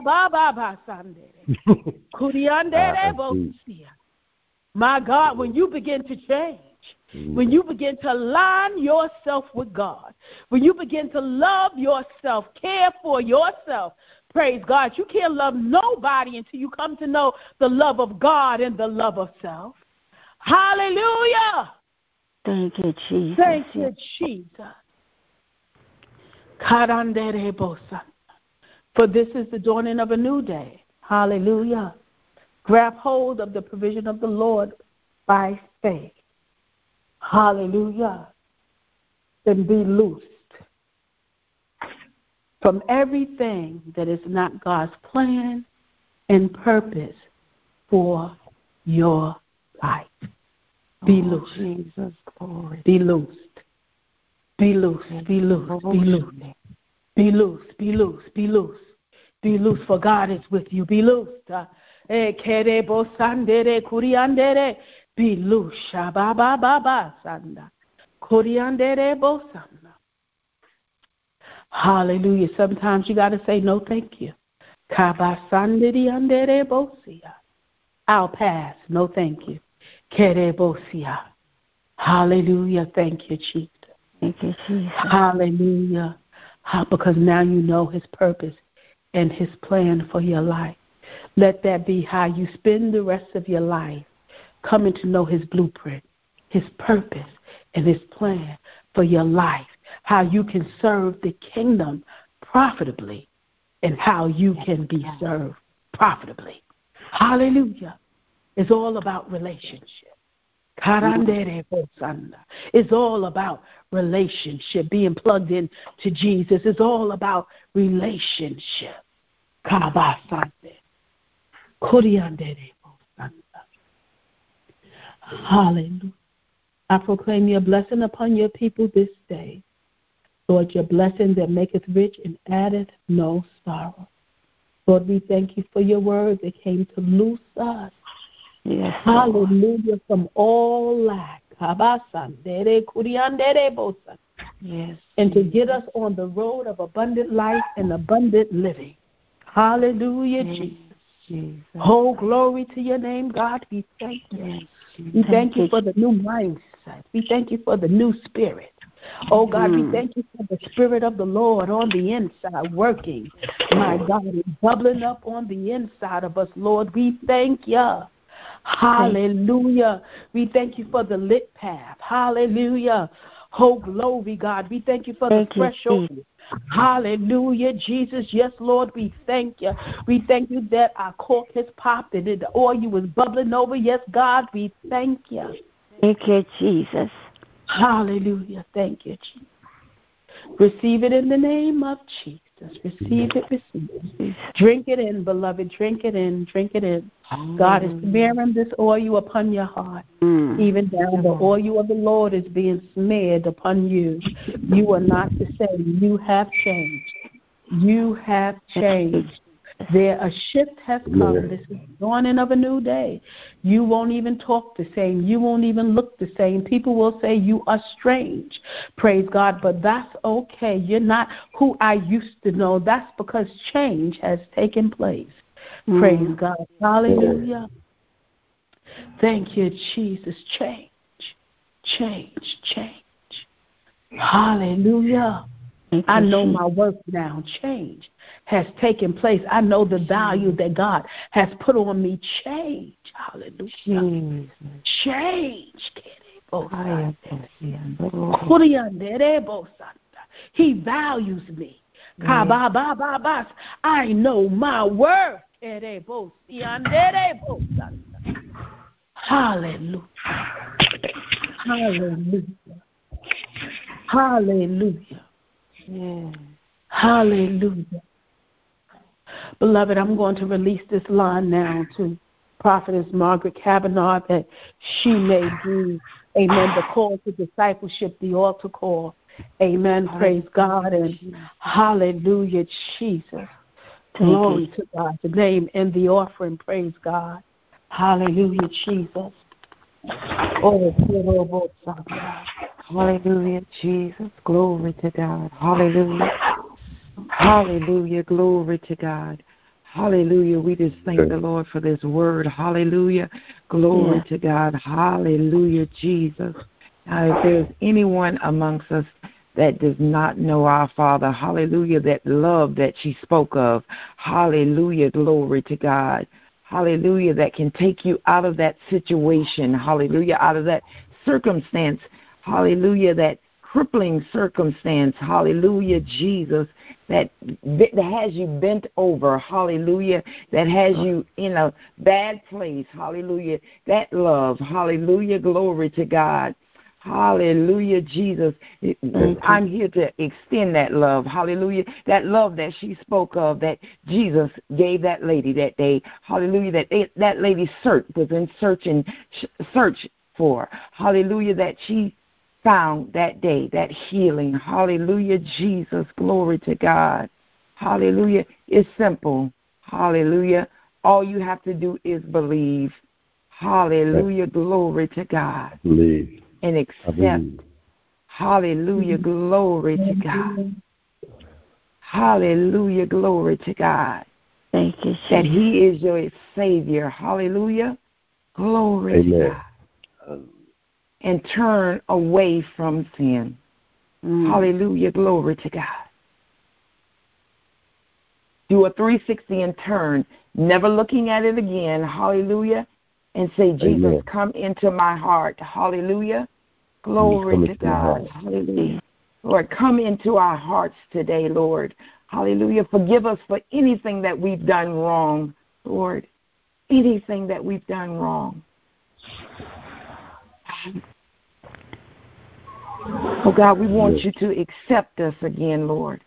God, when you begin to change, when you begin to align yourself with God, when you begin to love yourself, care for yourself, praise God, you can't love nobody until you come to know the love of God and the love of self. Hallelujah. Thank you, Jesus. Thank you, Jesus. For this is the dawning of a new day. Hallelujah. Grab hold of the provision of the Lord by faith. Hallelujah. Then be loosed from everything that is not God's plan and purpose for your life. Be loose. Jesus, glory. Be loosed. Be loose. Be loose. Be loose. Be loose. Be loose. Be loose. Be loose, for God is with you. Be loose. Be loose. Hallelujah. Sometimes you got to say no thank you. Kabasandiri andere bosia. I'll pass. No, thank you. Kere bosia. Hallelujah. Thank you, Jesus. Thank you, Jesus. Hallelujah. Because now you know his purpose and his plan for your life. Let that be how you spend the rest of your life, coming to know his blueprint, his purpose, and his plan for your life, how you can serve the kingdom profitably, and how you can be served profitably. Hallelujah. It's all about relationship. It's all about relationship, being plugged in to Jesus. It's all about relationship. Hallelujah. I proclaim your blessing upon your people this day. Lord, your blessing that maketh rich and addeth no sorrow. Lord, we thank you for your word that came to loose us. Yes, hallelujah, from all lack. Yes. And to get us on the road of abundant life and abundant living. Hallelujah, Jesus. Oh, glory to your name, God. We thank you. We thank you for the new mindset. We thank you for the new spirit. Oh, God, we thank you for the Spirit of the Lord on the inside working. My God, it's bubbling up on the inside of us, Lord. We thank you. Hallelujah. We thank you for the lit path. Hallelujah. Oh, glory, God. We thank you for the fresh oil. Hallelujah, Jesus. Yes, Lord, we thank you. We thank you that our cork has popped and the oil is bubbling over. Yes, God, we thank you. Thank you, Jesus. Hallelujah. Thank you, Jesus. Receive it in the name of Jesus. Receive it, receive it. Drink it in, beloved. Drink it in, drink it in. God is smearing this oil upon your heart. Even now, the oil of the Lord is being smeared upon you. You are not the same. You have changed. You have changed. A shift has come. This is the dawning of a new day. You won't even talk the same. You won't even look the same. People will say you are strange. Praise God. But that's okay. You're not who I used to know. That's because change has taken place. Praise God. Hallelujah. Thank you, Jesus. Change. Change. Change. Hallelujah. I know my worth now. Change has taken place. I know the value that God has put on me. Change. Hallelujah. Change. He values me. I know my worth. Hallelujah. Hallelujah. Hallelujah. Yeah. Hallelujah. Beloved, I'm going to release this line now to Prophetess Margaret Kavanaugh that she may do, amen, the call to discipleship, the altar call. Amen. Praise God. And hallelujah, Jesus. Glory to God. The name and the offering. Praise God. Hallelujah, Jesus. Hallelujah, Jesus. Glory to God. Hallelujah. Hallelujah. Glory to God. Hallelujah. We just thank the Lord for this word. Hallelujah. Glory to God. Hallelujah, Jesus. Now, if there's anyone amongst us that does not know our Father, hallelujah, that love that she spoke of, hallelujah, glory to God. Hallelujah, that can take you out of that situation, hallelujah, out of that circumstance, hallelujah, that crippling circumstance, hallelujah, Jesus, that has you bent over, hallelujah, that has you in a bad place, hallelujah, that love, hallelujah, glory to God. Hallelujah, Jesus. I'm here to extend that love. Hallelujah. That love that she spoke of, that Jesus gave that lady that day. Hallelujah. That lady was in search for. Hallelujah. That she found that day, that healing. Hallelujah, Jesus. Glory to God. Hallelujah. It's simple. Hallelujah. All you have to do is believe. Hallelujah. Glory to God. Believe. And accept. Hallelujah, glory to God. Hallelujah, glory to God. Thank you, Jesus. That He is your Savior. Hallelujah. Glory to God. And turn away from sin. Hallelujah. Glory to God. Do a 360 and turn, never looking at it again. Hallelujah. And say, Jesus, come into my heart. Hallelujah. Glory to God. Hallelujah. Lord, come into our hearts today, Lord. Hallelujah. Forgive us for anything that we've done wrong, Lord. Anything that we've done wrong. Oh, God, we want you to accept us again, Lord.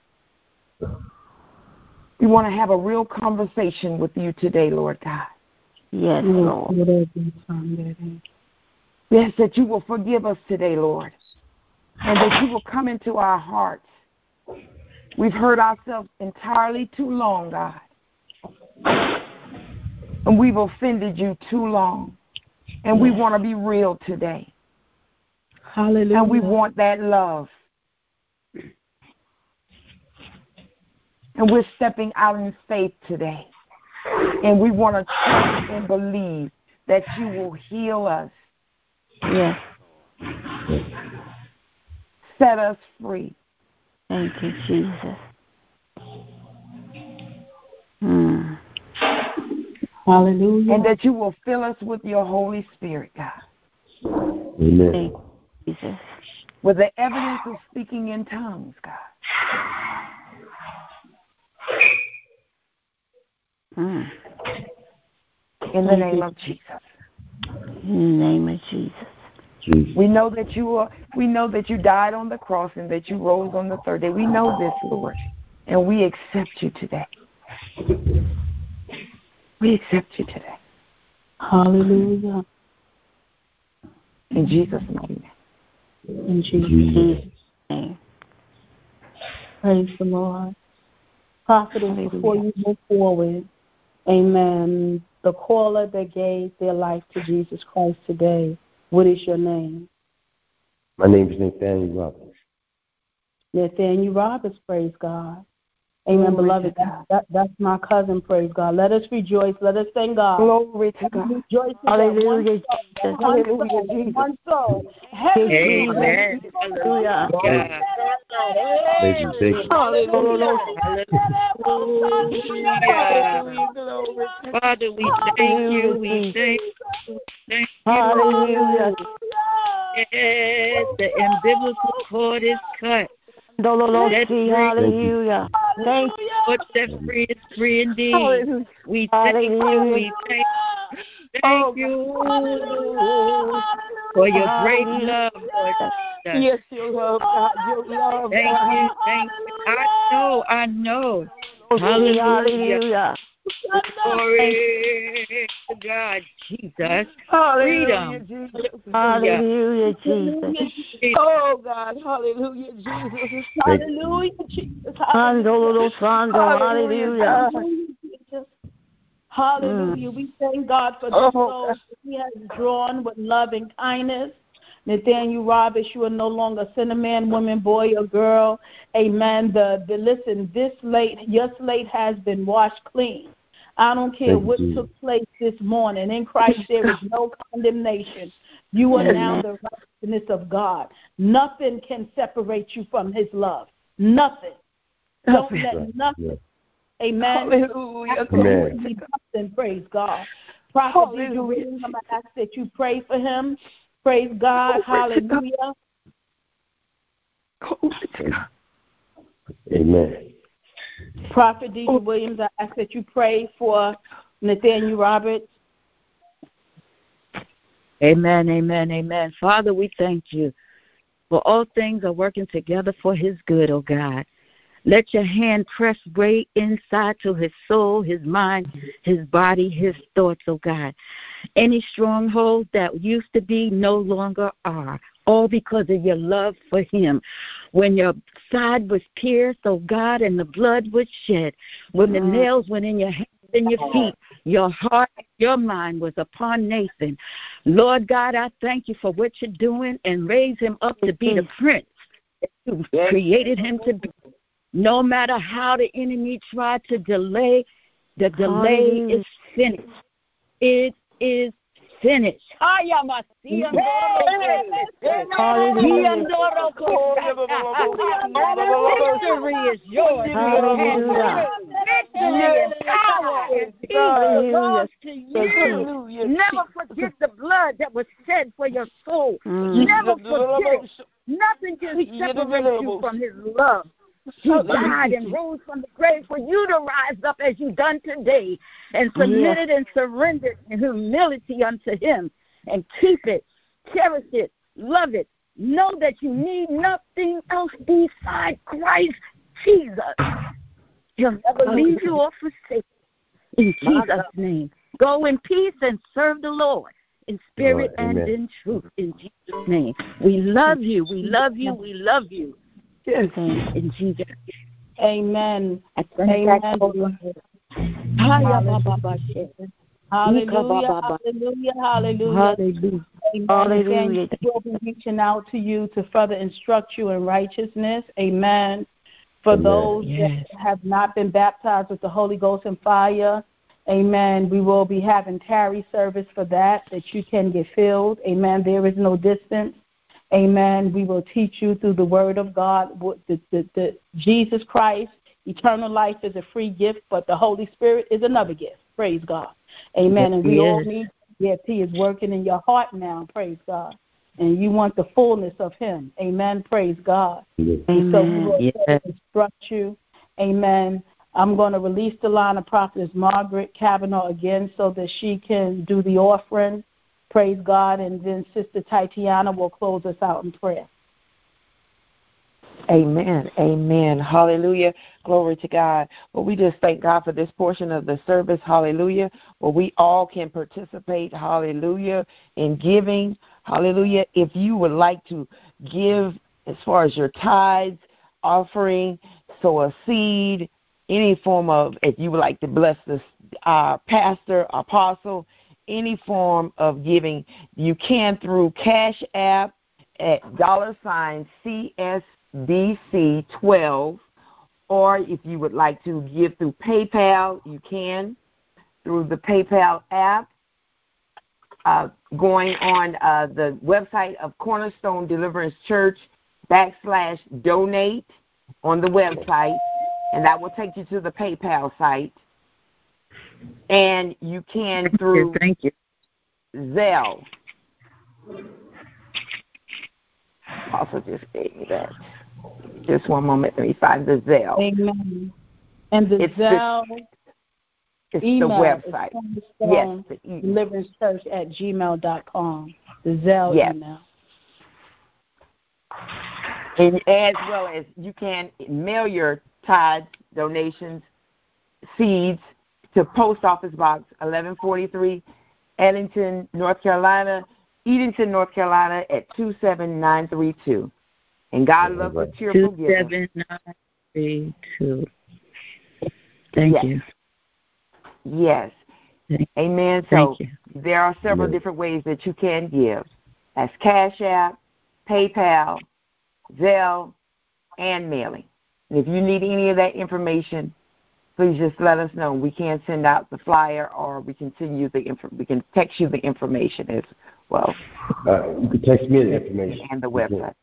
We want to have a real conversation with you today, Lord God. Yes, Lord. We ask that you will forgive us today, Lord, and that you will come into our hearts. We've hurt ourselves entirely too long, God, and we've offended you too long, and we want to be real today. Hallelujah. And we want that love. And we're stepping out in faith today. And we want to trust and believe that you will heal us. Yes. Set us free. Thank you, Jesus. Hallelujah. And that you will fill us with your Holy Spirit, God. Amen. Thank you, Jesus. With the evidence of speaking in tongues, God. In the name of Jesus. In the name of Jesus. Jesus. We know that you died on the cross and that you rose on the third day. We know this, Lord. And we accept you today. We accept you today. Hallelujah. In Jesus' name. In Jesus' name. Praise the Lord. Prophetess, before you move forward, amen, the caller that gave their life to Jesus Christ today, what is your name? My name is Nathaniel Roberts. Nathaniel Roberts, praise God. Amen, beloved. That's my cousin, praise God. Let us rejoice. Let us thank God. Glory to God. Rejoice. Hallelujah, Jesus. Hallelujah, Jesus. One soul. Amen. Hallelujah. Father, we thank you. We thank you. Thank you. Hallelujah. Yes, the umbilical cord is cut. Hallelujah. Thank you. What set free is free indeed. We thank you. We thank you for your great love, Lord Jesus. Yes, your love, God. Your love. Thank you. Thank you. I know. Hallelujah. Glory to God, Jesus. Hallelujah, Freedom. Jesus. Hallelujah, Jesus. Oh, God. Hallelujah, Jesus. Hallelujah, Jesus. Hallelujah. Hallelujah. We thank God for the souls He has drawn with love and kindness. Nathaniel Roberts, you are no longer sinner, man, woman, boy, or girl. Amen. Listen, your slate has been washed clean. I don't care what took place this morning. In Christ, there is no condemnation. You are now the righteousness of God. Nothing can separate you from His love. Nothing. Don't let nothing. Amen. Hallelujah. Nothing. Praise God. Prophet Deidre Williams, I'm going to ask that you pray for him. Praise God. Hallelujah. Amen. Prophet Deidre Williams, I ask that you pray for Nathaniel Roberts. Amen, amen, amen. Father, we thank you for all things are working together for his good, oh God. Let your hand press way inside to his soul, his mind, his body, his thoughts, oh God. Any strongholds that used to be no longer are, all because of your love for him. When your side was pierced, oh God, and the blood was shed, when the nails went in your hands and your feet, your heart, your mind was upon Nathan. Lord God, I thank you for what you're doing and raise him up to be the prince that you created him to be. No matter how the enemy tried to delay The delay is finished. It is finished. Victory is yours. Victory and power and peace belongs to you. Never forget the blood that was shed for your soul. Never forget it. Nothing can separate you from his love. He died and rose from the grave for you to rise up as you done today and submitted and surrendered in humility unto him, and keep it, cherish it, love it. Know that you need nothing else beside Christ Jesus. He'll never leave you or forsake you. In Jesus' name. Go in peace and serve the Lord in spirit and in truth. In Jesus' name. We love you. We love you. We love you. Yes. In Jesus' name. Amen. Amen. Hallelujah, hallelujah, hallelujah. Hallelujah. We'll be reaching out to you to further instruct you in righteousness. Amen. For those that have not been baptized with the Holy Ghost and fire, amen, we will be having tarry service for that you can get filled. Amen. There is no distance. Amen. We will teach you through the word of God. The Jesus Christ, eternal life is a free gift, but the Holy Spirit is another gift. Praise God. Amen. And we all need He is working in your heart now. Praise God. And you want the fullness of him. Amen. Praise God. Amen. And so we will instruct you. Amen. I'm going to release the line of Prophetess Margaret Kavanaugh again so that she can do the offering. Praise God. And then Sister Tatiana will close us out in prayer. Amen. Amen. Hallelujah. Glory to God. Well, we just thank God for this portion of the service. Hallelujah. Well, we all can participate. Hallelujah. In giving. Hallelujah. If you would like to give as far as your tithes, offering, sow a seed, any form of, if you would like to bless our pastor, apostle, any form of giving, you can through Cash App at $CSDC12, or if you would like to give through PayPal, you can through the PayPal app. Going on the website of Cornerstone Deliverance Church /donate on the website, and that will take you to the PayPal site. And you can through Zelle. Also just gave me that. Just one moment. Let me find the Zelle. Amen. And the Zelle it's email the website. Yes, deliverancepchurch@gmail.com. The Zelle email. And as well as you can mail your tithes, donations, seeds to Post Office Box 1143, Edenton, North Carolina, Edenton, North Carolina at 27932. And God loves a cheerful giver. 27932. Thank you. Yes. Amen. So there are several different ways that you can give. That's Cash App, PayPal, Zelle, and mailing. And if you need any of that information, please just let us know. We can send out the flyer, or we can send you we can text you the information as well. You can text me the information and the website.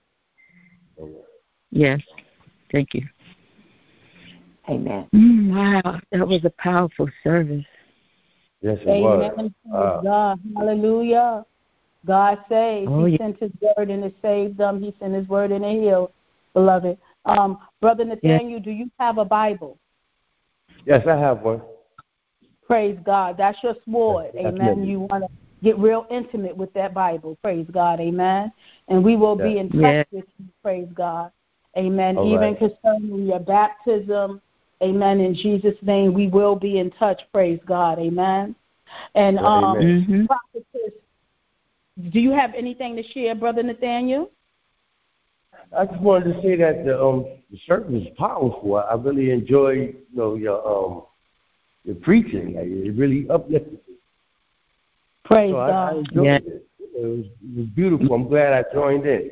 Yes. Thank you. Amen. Wow, that was a powerful service. Yes, it Amen. was. God. Hallelujah. God saves. He sent his word and it saved them. He sent his word and it healed, beloved. Brother Nathaniel, do you have a Bible? Yes, I have one. Praise God. That's your sword. Yes, amen. definitely. You want to get real intimate with that Bible. Praise God. Amen. And we will be in touch with you. Praise God. Amen. All Even right. concerning your baptism. Amen. In Jesus' name, we will be in touch. Praise God. Amen. And Prophetess, do you have anything to share, Brother Nathaniel? I just wanted to say that the service was powerful. I really enjoyed, your preaching. It really uplifted me. Praise so God. I enjoyed it. It was beautiful. I'm glad I joined in.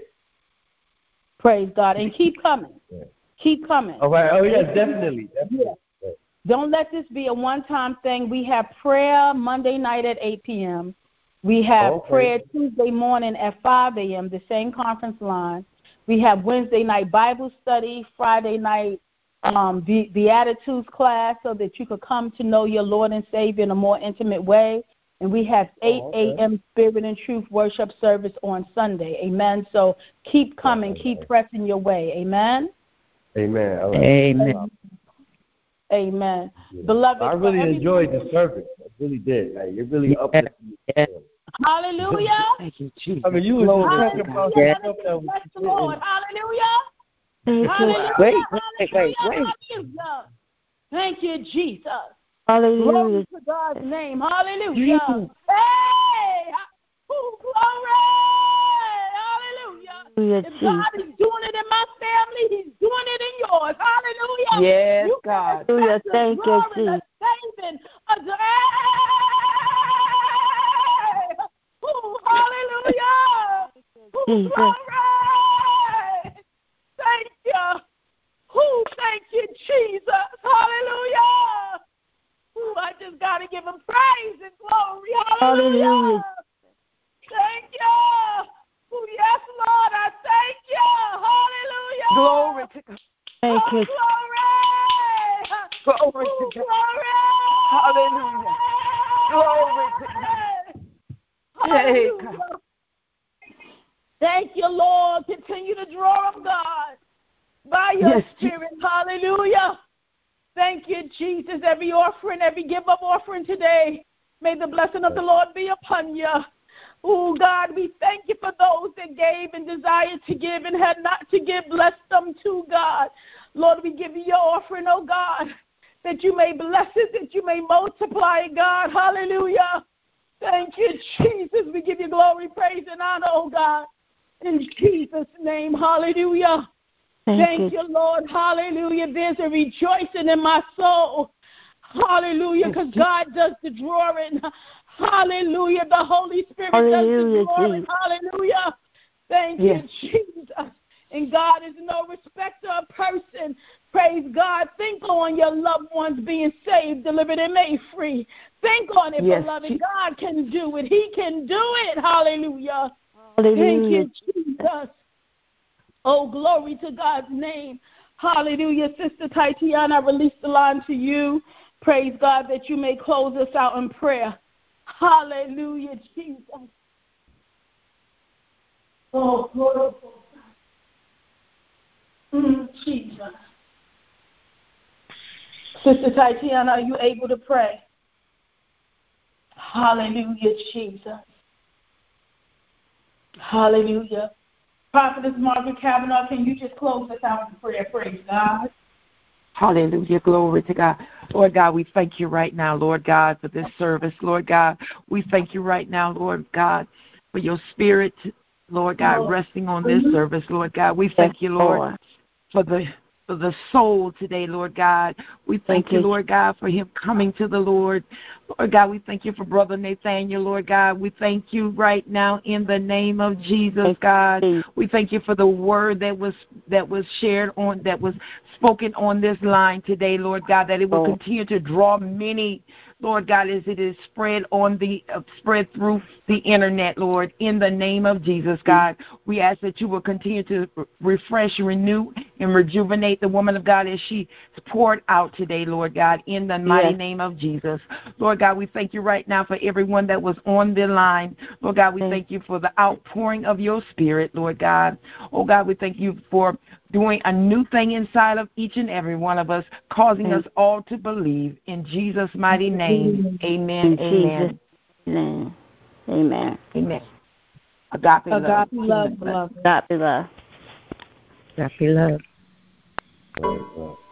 Praise God. And keep coming. Yeah. Keep coming. All right. Oh, yes, definitely. Yeah. Don't let this be a one-time thing. We have prayer Monday night at 8 p.m. We have prayer Tuesday morning at 5 a.m., the same conference line. We have Wednesday night Bible study, Friday night the Attitudes class so that you could come to know your Lord and Savior in a more intimate way. And we have 8 a.m. Spirit and Truth worship service on Sunday. Amen. So keep coming. Keep pressing your way. Amen. Amen. Amen. Amen. Yeah. Beloved, I really enjoyed the service. I really did. Like, it really uplifted me. Hallelujah. Thank you, Jesus. I mean, you were talking about stuff that was Bless the Lord. Hallelujah. Thank you. Hallelujah. Wait. Hallelujah. Thank you, Jesus. Hallelujah. Glory to God's name. Hallelujah. Hey! Glory! Hallelujah. If God is doing it in my family, He's doing it in yours. Hallelujah. Yes, You God. Hallelujah. Thank you, glory, Jesus. saving, hallelujah. Jesus. Glory. Thank you. Thank you, Jesus. Hallelujah. I just got to give Him praise and glory. Hallelujah. Hallelujah. Thank you. Yes, Lord, I thank you. Hallelujah. Glory to God. Thank you. Glory. Glory to God. Glory. Hallelujah. Glory to God. Hey, Hallelujah. God. Thank you, Lord. Continue to draw them, God, by your Spirit. Hallelujah. Thank you, Jesus. Every offering, every give-up offering today, may the blessing of the Lord be upon you. Oh, God, we thank you for those that gave and desired to give and had not to give. Bless them too, God. Lord, we give you your offering, oh God, that you may bless it, that you may multiply it, God. Hallelujah. Thank you, Jesus. We give you glory, praise, and honor, oh God. In Jesus' name, hallelujah. Thank you, Lord. Hallelujah. There's a rejoicing in my soul. Hallelujah, because God does the drawing. Hallelujah. The Holy Spirit does the drawing. Hallelujah. Thank you, Jesus. And God is no respecter of person. Praise God. Think on your loved ones being saved, delivered, and made free. Think on it, beloved. God can do it. He can do it. Hallelujah. Thank you, Jesus. Oh, glory to God's name. Hallelujah. Sister Tatiana, I release the line to you. Praise God that you may close us out in prayer. Hallelujah, Jesus. Oh, glory. Jesus. Sister Tatiana, are you able to pray? Hallelujah, Jesus. Hallelujah. Prophetess Margaret Kavanaugh, can you just close us out in prayer? Praise God. Hallelujah. Glory to God. Lord God, we thank you right now, Lord God, for this service. Lord God, we thank you right now, Lord God, for your spirit, Lord God, resting on this service, Lord God. We thank you, Lord, for the soul today, Lord God. We thank you, Lord God, for him coming to the Lord. Lord God, we thank you for Brother Nathaniel, Lord God. We thank you right now in the name of Jesus, God. We thank you for the word that was shared on, that was spoken on this line today, Lord God, that it will continue to draw many, Lord God, as it is spread on the spread through the internet, Lord, in the name of Jesus, God. We ask that you will continue to refresh, renew, and rejuvenate the woman of God as she poured out today, Lord God, in the mighty name of Jesus. Lord God, we thank you right now for everyone that was on the line. Lord God, we thank you for the outpouring of your spirit, Lord God. Oh God, we thank you for doing a new thing inside of each and every one of us, causing us all to believe. In Jesus' mighty name, amen, amen. Amen. Amen. Amen. Agape love. Agape love, beloved. Agape love. Agape love. Right.